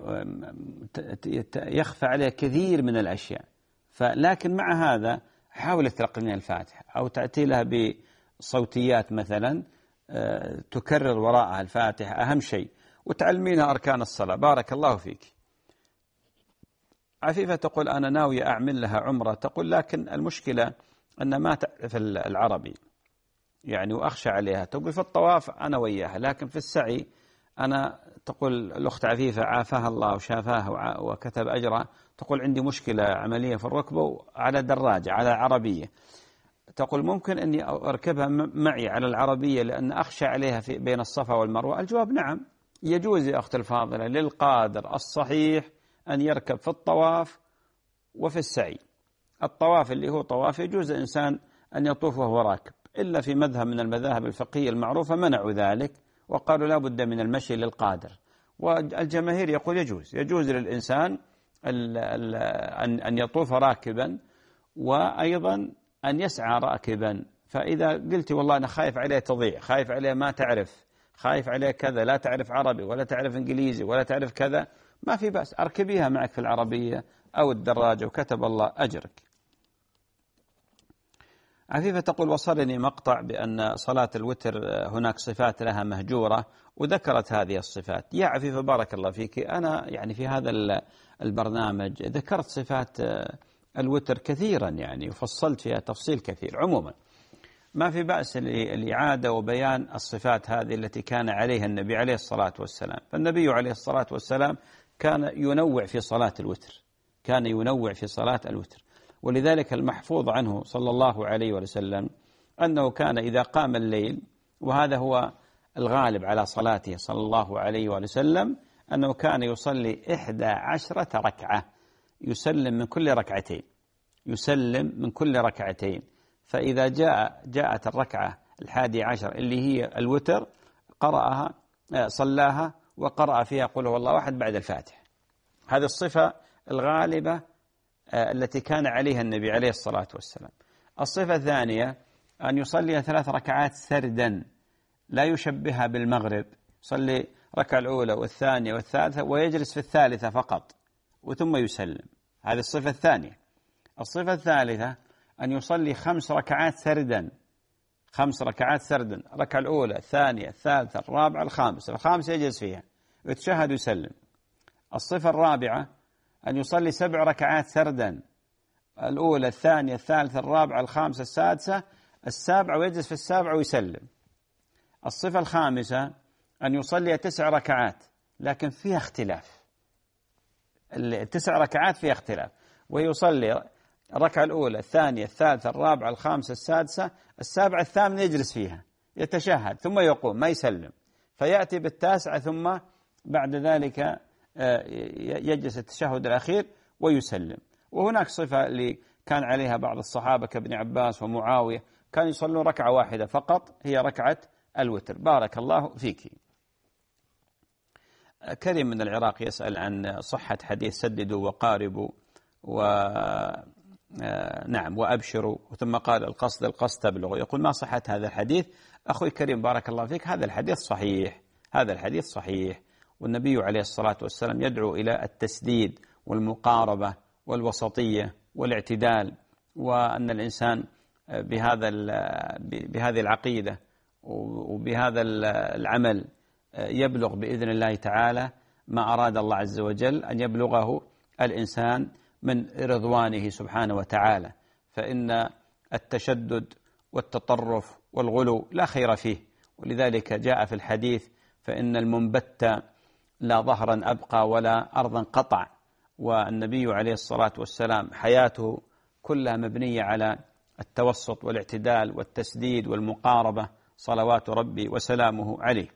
يخفى عليها كثير من الأشياء. لكن مع هذا حاولت تلقنها الفاتحة أو تأتي لها بصوتيات مثلا تكرر وراءها الفاتحة أهم شيء، وتعلمينها أركان الصلاة. بارك الله فيك. عفيفة تقول أنا ناوية أعمل لها عمرة، تقول لكن المشكلة أن ما تعرف العربي يعني وأخشى عليها. تقول في الطواف أنا وياها، لكن في السعي أنا، تقول الأخت عفيفة عافاها الله وشافاها وكتب أجرها، تقول عندي مشكلة عملية في الركبة على دراجة على عربية. تقول ممكن أني أركبها معي على العربية لأن أخشى عليها في بين الصفا والمروة؟ الجواب نعم، يجوز يا أخت الفاضلة للقادر الصحيح أن يركب في الطواف وفي السعي. الطواف اللي هو طواف يجوز الإنسان أن يطوف وهو راكب، إلا في مذهب من المذاهب الفقهية المعروفة منعوا ذلك وقالوا لا بد من المشي للقادر، والجماهير يقول يجوز للإنسان أن يطوف راكبا وأيضا أن يسعى راكبا. فإذا قلت والله أنا خايف عليه تضيع، خايف عليه ما تعرف، خايف عليه كذا، لا تعرف عربي ولا تعرف إنجليزي ولا تعرف كذا، ما في بأس، أركبيها معك في العربية أو الدراجة وكتب الله أجرك. عفيفة تقول وصلني مقطع بأن صلاة الوتر هناك صفات لها مهجورة، وذكرت هذه الصفات. يا عفيفة بارك الله فيك، أنا يعني في هذا البرنامج ذكرت صفات الوتر كثيرا يعني، وفصلت فيها تفصيل كثير. عموما ما في بأس الإعادة وبيان الصفات هذه التي كان عليها النبي عليه الصلاة والسلام. فالنبي عليه الصلاة والسلام كان ينوع في صلاة الوتر، كان ينوع في صلاة الوتر. ولذلك المحفوظ عنه صلى الله عليه وسلم أنه كان إذا قام الليل، وهذا هو الغالب على صلاته صلى الله عليه وسلم، أنه كان يصلي 11 ركعة، يسلم من كل ركعتين، يسلم من كل ركعتين. فإذا جاءت الركعة 11 اللي هي الوتر قرأها، صلاها وقرأ فيها قل هو الله أحد بعد الفاتح. هذه الصفة الغالبة التي كان عليها النبي عليه الصلاة والسلام. الصفة الثانية أن يصلي 3 ركعات سردا، لا يشبهها بالمغرب، يصلي ركعة الأولى والثانية والثالثة ويجلس في الثالثة فقط وثم يسلم. هذه الصفة الثانية. الصفة الثالثة أن يصلي 5 ركعات سردا، 5 ركعات سردا، الركعة الأولى الثانية الثالثة الرابعة الخامسة يجلس فيها ويتشهد ويسلم. الصفة الرابعة أن يصلي 7 ركعات سردا، الأولى الثانية الثالثة الرابعة الخامسة السادسة السابعة ويجلس في السابعة ويسلم. الصفة الخامسة أن يصلي 9 ركعات، لكن فيها اختلاف، 9 ركعات فيها اختلاف، ويصلي الركعة الأولى الثانية الثالثة الرابعة الخامسة السادسة السابعة الثامنة يجلس فيها يتشهد ثم يقوم ما يسلم، فيأتي بالتاسعة ثم بعد ذلك يجلس التشهد الأخير ويسلم. وهناك صفة اللي كان عليها بعض الصحابة كابن عباس ومعاوية، كانوا يصلون ركعة واحدة فقط هي ركعة الوتر. بارك الله فيك. كريم من العراق يسأل عن صحة حديث سددوا وقاربوا نعم وأبشروا، ثم قال القصد تبلغ. يقول ما صحة هذا الحديث؟ أخوي كريم بارك الله فيك، هذا الحديث صحيح، هذا الحديث صحيح، والنبي عليه الصلاة والسلام يدعو إلى التسديد والمقاربة والوسطية والاعتدال، وأن الإنسان بهذه العقيدة وبهذا العمل يبلغ بإذن الله تعالى ما أراد الله عز وجل أن يبلغه الإنسان من رضوانه سبحانه وتعالى. فإن التشدد والتطرف والغلو لا خير فيه، ولذلك جاء في الحديث فإن المنبت لا ظهرا أبقى ولا أرضا قطع. والنبي عليه الصلاة والسلام حياته كلها مبنية على التوسط والاعتدال والتسديد والمقاربة صلوات ربي وسلامه عليه.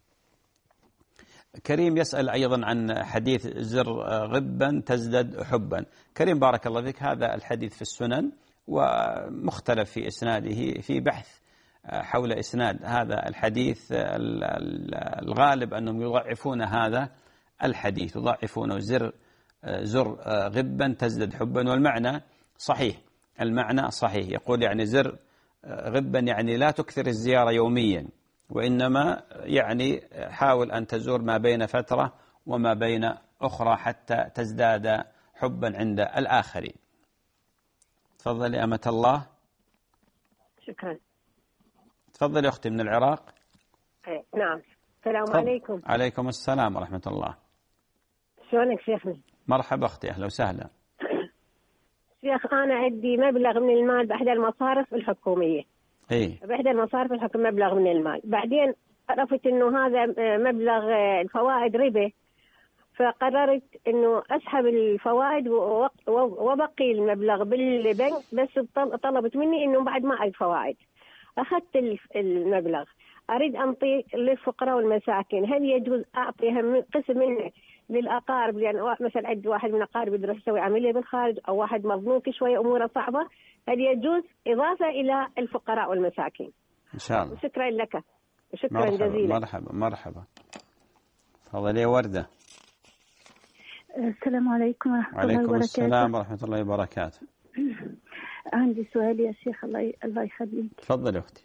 كريم يسأل أيضا عن حديث زر غبا تزدد حبا. كريم بارك الله فيك، هذا الحديث في السنن ومختلف في إسناده، في بحث حول إسناد هذا الحديث. الغالب أنهم يضعفون هذا الحديث، يضعفونه زر غبا تزدد حبا، والمعنى صحيح، المعنى صحيح. يقول يعني زر غبا يعني لا تكثر الزيارة يوميا، وإنما يعني حاول أن تزور ما بين فترة وما بين أخرى حتى تزداد حبا عند الآخرين. تفضلي أمة الله. شكرا. تفضلي أختي من العراق. نعم. السلام عليكم. عليكم السلام ورحمة الله. شلونك شيخنا؟ مرحبا أختي، أهلا وسهلا. شيخ أنا عندي مبلغ من المال بإحدى المصارف الحكومية. بإحدى المصارف الحكومية مبلغ من المال، بعدين عرفت إنه هذا مبلغ الفوائد ربا، فقررت إنه أسحب الفوائد وبقي المبلغ بالبنك، بس طلبت مني إنه بعد ما أعطي فوائد. أخذت المبلغ أريد أنطي للفقراء والمساكين، هل يجوز أعطيها قسم منه للأقارب؟ لأن مثلا عندي واحد من أقارب يروح يسوي عملية بالخارج، أو واحد مظلوم شوية أموره صعبة، هل يجوز إضافة إلى الفقراء والمساكين؟ إن شاء الله. شكرا لك، شكرا جزيلا. مرحبا. تفضلي وردة. السلام عليكم ورحمة الله وبركاته. وعليكم السلام ورحمة الله وبركاته. عندي سؤال يا شيخ، الله يخليك. تفضلي أختي.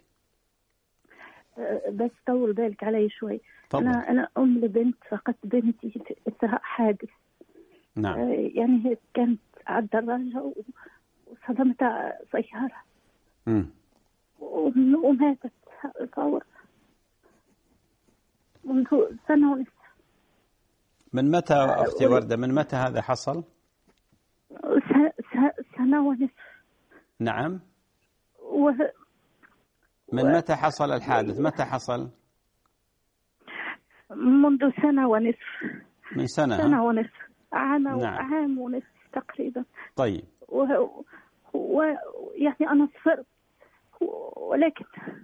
بس طول بالك علي شوي. طبعا. أنا أم لبنت فقدت بنتي في إثراء حادث. نعم. يعني هي كانت على الدراجة وصدمتها سيارة وماتت فور منذ سنة ونصف. من متى أختي وردة، من متى هذا حصل؟ سنة ونصف. نعم. من متى حصل الحادث؟ متى حصل؟ منذ سنة ونصف. من سنة ونصف. نعم. عام ونصف تقريبا. طيب. يعني أنا صفرت، ولكن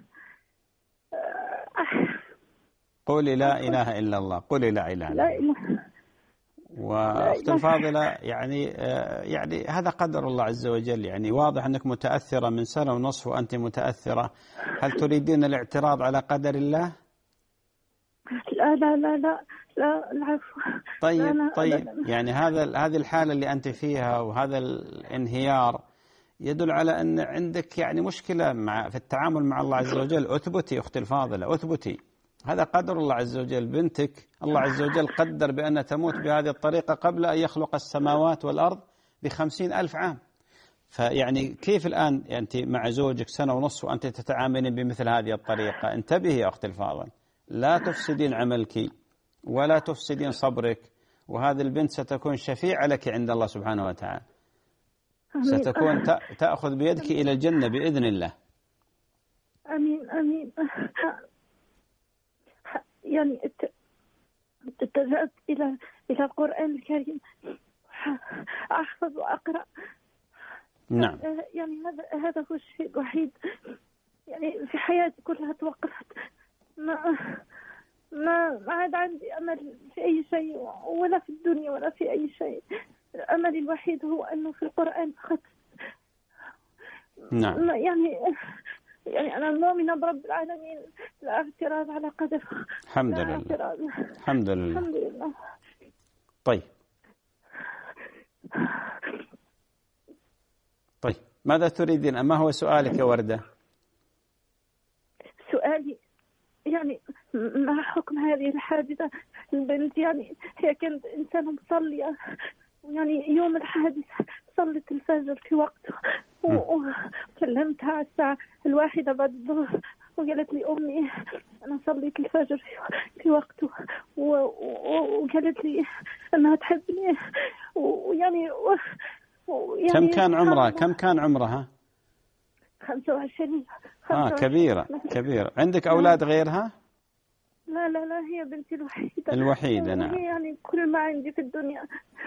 قولي لا إله إلا الله، قولي لا إله إلا الله. وأخت الفاضلة يعني هذا قدر الله عز وجل. يعني واضح أنك متأثرة من سنة ونصف وأنت متأثرة. هل تريدين الاعتراض على قدر الله؟ لا لا لا لا لا العفو. طيب يعني هذه الحالة اللي أنت فيها وهذا الانهيار يدل على أن عندك يعني مشكلة في التعامل مع الله عز وجل. أثبتي أختي الفاضلة، أثبتي. هذا قدر الله عز وجل. بنتك الله عز وجل قدر بأن تموت بهذه الطريقة قبل أن يخلق السماوات والأرض ب50,000 عام. فيعني كيف الآن أنت مع زوجك سنة ونصف وأنت تتعاملين بمثل هذه الطريقة؟ انتبهي يا أختي الفاضل، لا تفسدين عملك ولا تفسدين صبرك، وهذه البنت ستكون شفيعة لك عند الله سبحانه وتعالى. ستكون تأخذ بيدك إلى الجنة بإذن الله. آمين آمين. يعني اتجهت إلى القرآن الكريم، أحفظ وأقرأ. نعم. يعني هذا هو الشيء الوحيد يعني في حياتي كلها توقفت. ما عاد عندي أمل في أي شيء، ولا في الدنيا ولا في أي شيء. أملي الوحيد هو أنه في القرآن فقط. نعم. يعني أنا مؤمنة برب العالمين، لا اعتراض على قدره. الحمد لله. الحمد لله. الحمد لله. طيب ماذا تريدين؟ ما هو سؤالك يا وردة؟ سؤالي يعني مع حكم هذه الحادثة البنت، يعني هي كانت إنسانة مصلية، يعني يوم الحادث صلت الفجر في وقته، وكلمتها على الساعة 1 بعد الظهر وقالت لي أمي أنا صليت الفجر في وقته، وقالت لي أنها تحبني. ويعني كم كان عمرها؟ 25. كبيرة. عندك أولاد غيرها؟ لا هي بنتي الوحيدة. نعم. هي يعني كل ما عندي في الدنيا.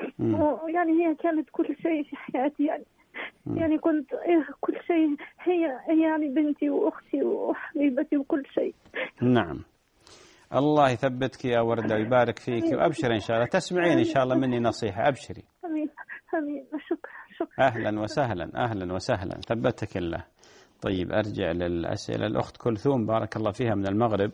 ويعني هي كانت كل شيء في حياتي، يعني كنت كل شيء. هي يعني بنتي وأختي وحبيبتي وكل شيء. نعم. الله يثبتك يا وردة ويبارك فيك، وأبشر إن شاء الله. تسمعين إن شاء الله مني نصيحة، أبشري. آمين. شكرا. أهلا وسهلا. ثبتك الله. طيب أرجع للأسئلة. الأخت كلثوم بارك الله فيها من المغرب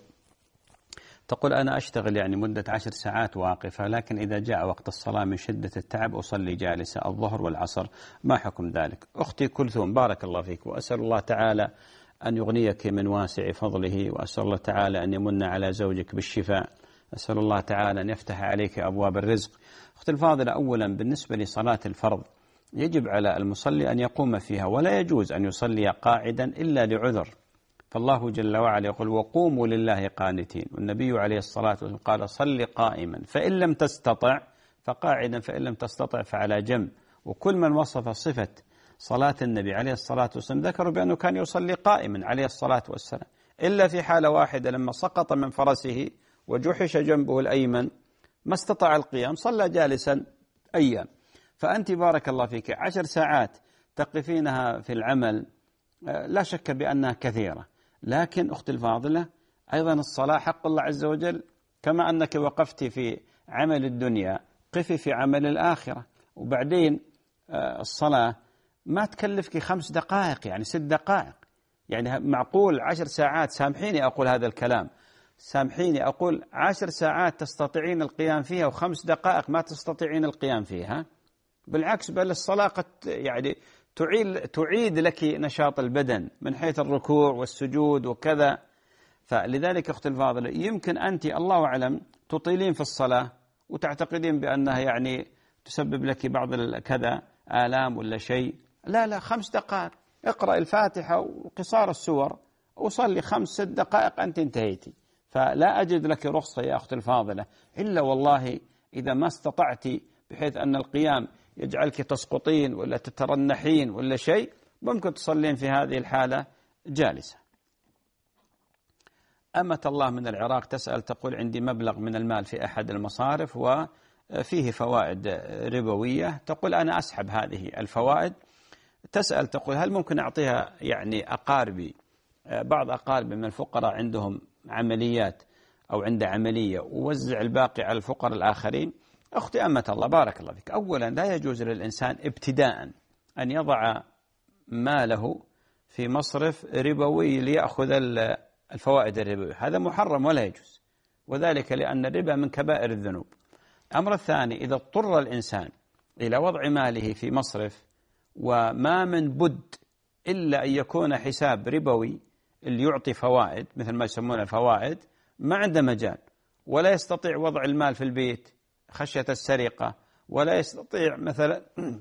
تقول أنا أشتغل يعني مدة 10 ساعات واقفة، لكن إذا جاء وقت الصلاة من شدة التعب أصلي جالسة الظهر والعصر، ما حكم ذلك؟ أختي كلثوم بارك الله فيك، وأسأل الله تعالى أن يغنيك من واسع فضله، وأسأل الله تعالى أن يمن على زوجك بالشفاء، أسأل الله تعالى أن يفتح عليك أبواب الرزق. أختي الفاضلة، أولا بالنسبة لصلاة الفرض يجب على المصلي أن يقوم فيها، ولا يجوز أن يصلي قاعدا إلا لعذر. فالله جل وعلا يقول وقوموا لله قانتين، والنبي عليه الصلاة والسلام قال صل قائما فإن لم تستطع فقاعدا فإن لم تستطع فعلى جنب. وكل من وصف صفة صلاة النبي عليه الصلاة والسلام ذكروا بأنه كان يصلي قائما عليه الصلاة والسلام، إلا في حالة واحدة لما سقط من فرسه وجحش جنبه الأيمن ما استطاع القيام صلى جالسا أيام. فأنت بارك الله فيك 10 ساعات تقفينها في العمل لا شك بأنها كثيرة، لكن أختي الفاضلة أيضا الصلاة حق الله عز وجل، كما أنك وقفت في عمل الدنيا قفي في عمل الآخرة. وبعدين الصلاة ما تكلفك 5 دقائق يعني 6 دقائق، يعني معقول 10 ساعات، سامحيني أقول هذا الكلام، سامحيني أقول 10 ساعات تستطيعين القيام فيها و5 دقائق ما تستطيعين القيام فيها؟ بالعكس، بل الصلاة قد يعني تعيد لك نشاط البدن من حيث الركوع والسجود وكذا. فلذلك أختي الفاضلة يمكن أنت الله أعلم تطيلين في الصلاة وتعتقدين بأنها يعني تسبب لك بعض كذا آلام ولا شيء. لا 5 دقائق اقرأ الفاتحة وقصار السور وصلي 5-6 دقائق أنت انتهيتي. فلا أجد لك رخصة يا أختي الفاضلة إلا والله إذا ما استطعت بحيث أن القيام يجعلك تسقطين ولا تترنحين ولا شيء، ممكن تصلين في هذه الحالة جالسة. أمة الله من العراق تسأل تقول عندي مبلغ من المال في أحد المصارف وفيه فوائد ربوية، تقول أنا أسحب هذه الفوائد. تسأل تقول هل ممكن أعطيها يعني أقاربي، بعض أقاربي من الفقراء عندهم عمليات أو عنده عملية، ووزع الباقي على الفقراء الآخرين؟ أختي أمة الله بارك الله فيك، أولا لا يجوز للإنسان ابتداء أن يضع ماله في مصرف ربوي ليأخذ الفوائد الربوية، هذا محرم ولا يجوز، وذلك لأن الربا من كبائر الذنوب. الأمر الثاني، إذا اضطر الإنسان إلى وضع ماله في مصرف وما من بد إلا أن يكون حساب ربوي اللي يعطي فوائد مثل ما يسمون الفوائد، ما عنده مجال، ولا يستطيع وضع المال في البيت خشية السرقة، ولا يستطيع مثلا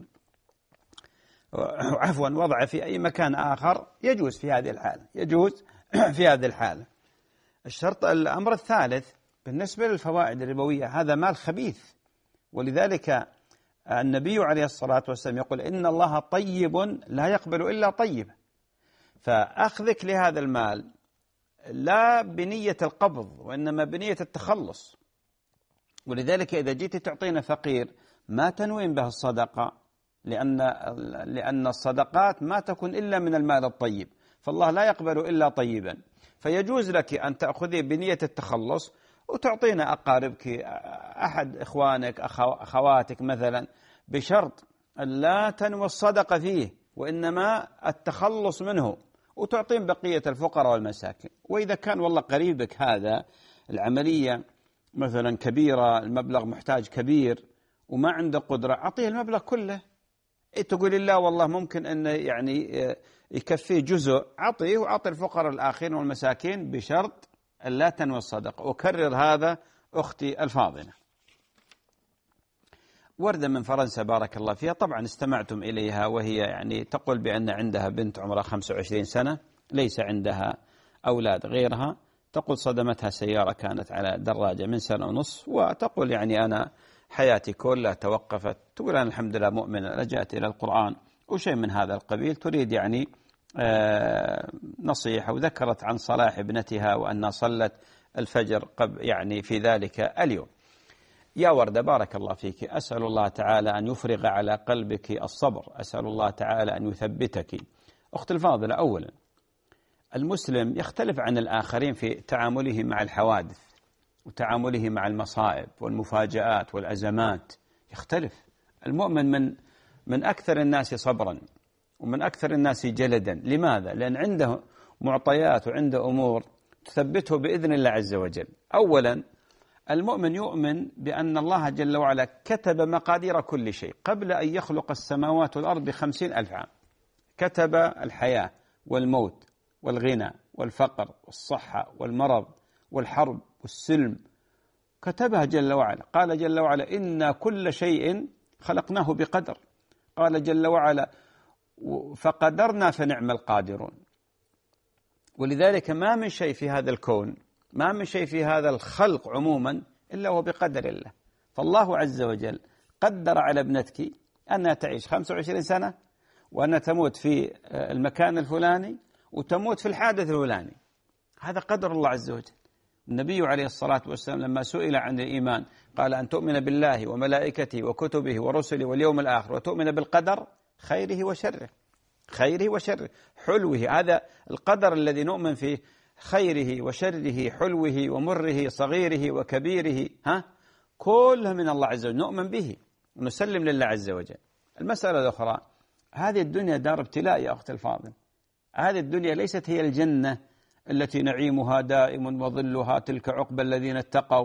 عفوا وضعه في أي مكان آخر، يجوز في هذه الحالة، يجوز في هذه الحالة. الأمر الثالث بالنسبة للفوائد الربوية، هذا مال خبيث، ولذلك النبي عليه الصلاة والسلام يقول إن الله طيب لا يقبل إلا طيبا، فأخذك لهذا المال لا بنية القبض وإنما بنية التخلص. ولذلك إذا جيت تعطينا فقير ما تنوين به الصدقة، لأن الصدقات ما تكون إلا من المال الطيب، فالله لا يقبل إلا طيبا، فيجوز لك أن تأخذي بنية التخلص وتعطينا أقاربك، أحد إخوانك أخواتك مثلا، بشرط أن لا تنوي الصدقة فيه وإنما التخلص منه، وتعطين بقية الفقراء والمساكين. وإذا كان والله قريبك هذا العملية مثلا كبيرة، المبلغ محتاج كبير وما عنده قدرة، أعطيه المبلغ كله. تقول الله والله ممكن أن يعني يكفيه جزء، أعطيه وأعطي الفقراء الآخرين والمساكين بشرط أن لا تنوي الصدقة. أكرر هذا أختي الفاضلة. وردة من فرنسا بارك الله فيها، طبعا استمعتم إليها، وهي يعني تقول بأن عندها بنت عمرها 25 سنة ليس عندها أولاد غيرها، تقول صدمتها سيارة كانت على دراجة من 1.5 سنة، وتقول يعني أنا حياتي كلها توقفت. تقول أنا الحمد لله مؤمنة، لجأت إلى القرآن وشيء من هذا القبيل، تريد يعني نصيحة، وذكرت عن صلاح ابنتها وأنها صلت الفجر يعني في ذلك اليوم. يا وردة بارك الله فيك، أسأل الله تعالى أن يفرغ على قلبك الصبر، أسأل الله تعالى أن يثبتك. أخت الفاضلة، أولا المسلم يختلف عن الآخرين في تعامله مع الحوادث وتعامله مع المصائب والمفاجآت والأزمات، يختلف. المؤمن من أكثر الناس صبرا ومن أكثر الناس جلدا. لماذا؟ لأن عنده معطيات وعنده أمور تثبته بإذن الله عز وجل. أولا المؤمن يؤمن بأن الله جل وعلا كتب مقادير كل شيء قبل أن يخلق السماوات والأرض ب50,000 عام، كتب الحياة والموت والغنى والفقر والصحة والمرض والحرب والسلم، كتبها جل وعلا. قال جل وعلا إنا كل شيء خلقناه بقدر، قال جل وعلا فقدرنا فنعم القادرون. ولذلك ما من شيء في هذا الكون، ما من شيء في هذا الخلق عموما إلا هو بقدر الله. فالله عز وجل قدر على ابنتك أنها تعيش 25 سنة وأنها تموت في المكان الفلاني وتموت في الحادث الفلاني، هذا قدر الله عز وجل. النبي عليه الصلاة والسلام لما سئل عن الإيمان قال أن تؤمن بالله وملائكته وكتبه ورسله واليوم الآخر وتؤمن بالقدر خيره وشره، خيره وشره، حلوه، هذا القدر الذي نؤمن فيه، خيره وشره، حلوه ومره، صغيره وكبيره، كله من الله عز وجل، نؤمن به ونسلم لله عز وجل. المسألة الأخرى، هذه الدنيا دار ابتلاء يا أخت الفاضل، هذه الدنيا ليست هي الجنة التي نعيمها دائم وظلها تلك عقبى الذين اتقوا.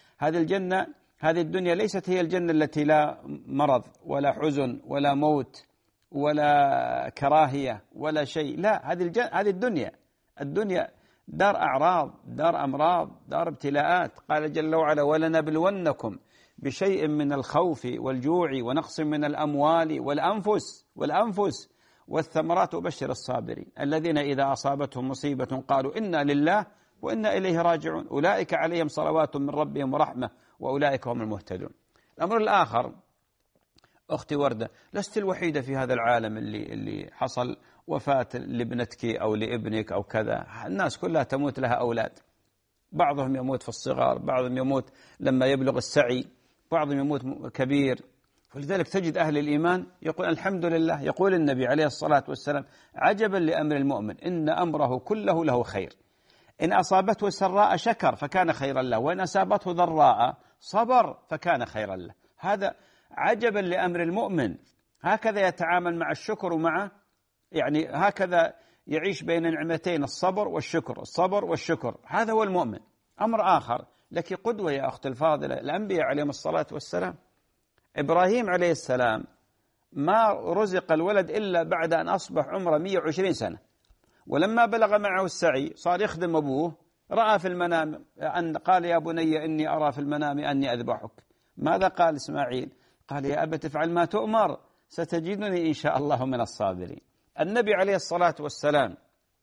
هذه الدنيا ليست هي الجنة التي لا مرض ولا حزن ولا موت ولا كراهية ولا شيء، لا، هذه الدنيا دار أعراض، دار أمراض، دار ابتلاءات. قال جل وعلا ولنبلونكم بشيء من الخوف والجوع ونقص من الأموال والأنفس والثمرات وبشر الصابرين الذين إذا أصابتهم مصيبة قالوا إنا لله وإنا إليه راجعون أولئك عليهم صلوات من ربهم ورحمة وأولئك هم المهتدون. الأمر الآخر، أختي وردة لست الوحيدة في هذا العالم اللي حصل وفاة لابنتك أو لابنك أو كذا، الناس كلها تموت لها أولاد، بعضهم يموت في الصغر، بعضهم يموت لما يبلغ السعي، بعضهم يموت كبير. ولذلك تجد أهل الإيمان يقول الحمد لله، يقول النبي عليه الصلاة والسلام عجبا لأمر المؤمن إن أمره كله له خير، إن أصابته سراء شكر فكان خيرا له، وإن أصابته ضراء صبر فكان خيرا له. هذا عجبا لأمر المؤمن، هكذا يتعامل مع الشكر ومع يعني هكذا يعيش بين نعمتين، الصبر والشكر، الصبر والشكر، هذا هو المؤمن. أمر آخر لك قدوة يا أخت الفاضلة، الأنبياء عليهم الصلاة والسلام. إبراهيم عليه السلام ما رزق الولد إلا بعد أن أصبح عمره 120 سنة، ولما بلغ معه السعي صار يخدم أبوه، رأى في المنام أن قال يا بني إني أرى في المنام أني أذبحك. ماذا قال إسماعيل؟ قال يا أبت افعل ما تؤمر ستجدني إن شاء الله من الصابرين. النبي عليه الصلاة والسلام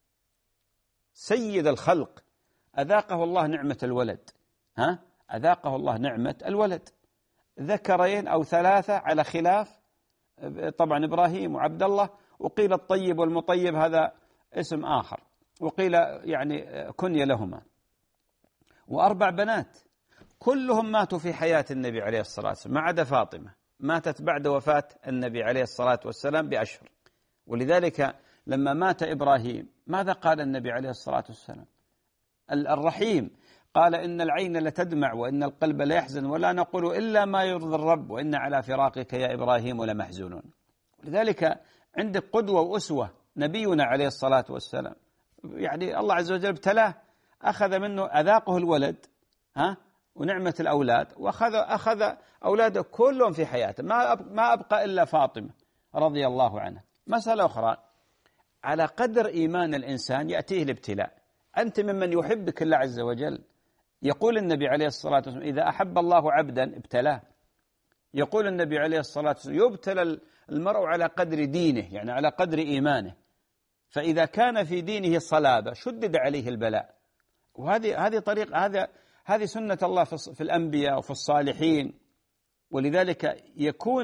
سيد الخلق أذاقه الله نعمة الولد، أذاقه الله نعمة الولد، ذكرين أو ثلاثة على خلاف، طبعا إبراهيم وعبد الله، وقيل الطيب والمطيب هذا اسم آخر، وقيل يعني كنية لهما، وأربع بنات كلهم ماتوا في حياة النبي عليه الصلاة والسلام ما عدا فاطمة، ماتت بعد وفاة النبي عليه الصلاة والسلام بأشهر. ولذلك لما مات إبراهيم ماذا قال النبي عليه الصلاة والسلام؟ الرحيم قال إن العين لتدمع وإن القلب ليحزن ولا نقول إلا ما يرضي الرب وإن على فراقك يا إبراهيم لمحزونون. ولذلك عندك قدوة وأسوة نبينا عليه الصلاة والسلام، يعني الله عز وجل ابتلاه، أخذ منه أذاقه الولد ونعمة الأولاد، وأخذ أولاده كلهم في حياته، ما أبقى إلا فاطمة رضي الله عنها. مسألة أخرى، على قدر إيمان الإنسان يأتيه الابتلاء. أنت ممن يحبك الله عز وجل، يقول النبي عليه الصلاة والسلام إذا أحب الله عبدا ابتلاه. يقول النبي عليه الصلاة والسلام يبتلى المرء على قدر دينه، يعني على قدر إيمانه، فإذا كان في دينه صلابة شدد عليه البلاء. وهذه طريق، هذه سنة الله في الأنبياء وفي الصالحين. ولذلك يكون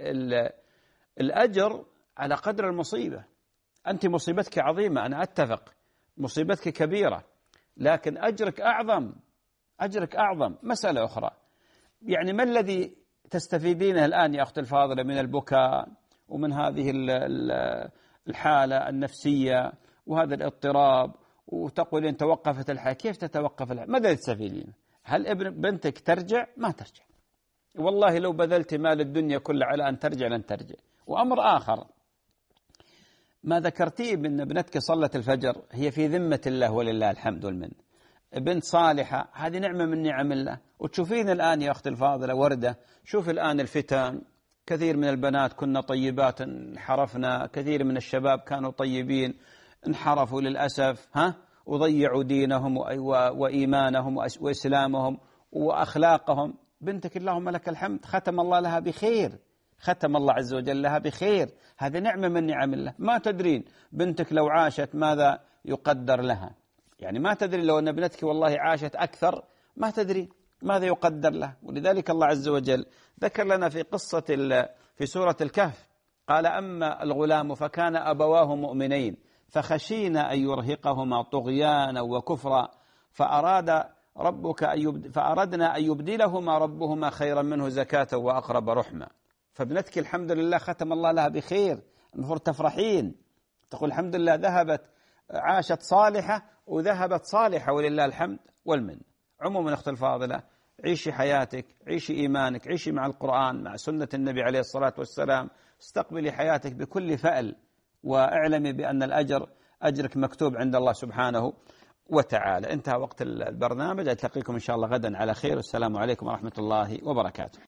الأجر على قدر المصيبة. أنت مصيبتك عظيمة، أنا أتفق، مصيبتك كبيرة، لكن أجرك أعظم، أجرك أعظم. مسألة أخرى، يعني ما الذي تستفيدينه الآن يا أخت الفاضلة من البكاء ومن هذه الحالة النفسية وهذا الاضطراب، وتقولين توقفت الحياة؟ كيف تتوقف الحياة؟ ماذا تستفيدين؟ هل بنتك ترجع؟ ما ترجع، والله لو بذلت مال الدنيا كله على أن ترجع لن ترجع. وأمر آخر ما ذكرتيه من ابنتك صلت الفجر، هي في ذمة الله ولله الحمد والمنة، بنت صالحة، هذه نعمة من نعم الله. وتشوفين الآن يا أخت الفاضلة وردة، شوف الآن الفتن، كثير من البنات كنا طيبات انحرفنا، كثير من الشباب كانوا طيبين انحرفوا للأسف، وضيعوا دينهم وإيمانهم وإسلامهم وأخلاقهم. بنتك اللهم لك الحمد ختم الله لها بخير، ختم الله عز وجل لها بخير، هذه نعمة من نعم الله. ما تدرين بنتك لو عاشت ماذا يقدر لها، يعني ما تدري لو أن ابنتك والله عاشت أكثر ما تدري ماذا يقدر لها. ولذلك الله عز وجل ذكر لنا في قصة في سورة الكهف، قال أما الغلام فكان أبواه مؤمنين فخشينا أن يرهقهما طغيانا وكفرا فأردنا أن يبدلهما ربهما خيرا منه زكاة وأقرب رحمة. فابنتك الحمد لله ختم الله لها بخير، المفروض تفرحين، تقول الحمد لله ذهبت عاشت صالحة وذهبت صالحة ولله الحمد والمن. عموما أخت الفاضلة، عيشي حياتك، عيشي إيمانك، عيشي مع القرآن مع سنة النبي عليه الصلاة والسلام، استقبلي حياتك بكل فأل، واعلمي بأن أجرك مكتوب عند الله سبحانه وتعالى. انتهى وقت البرنامج، ألتقيكم إن شاء الله غدا على خير، والسلام عليكم ورحمة الله وبركاته.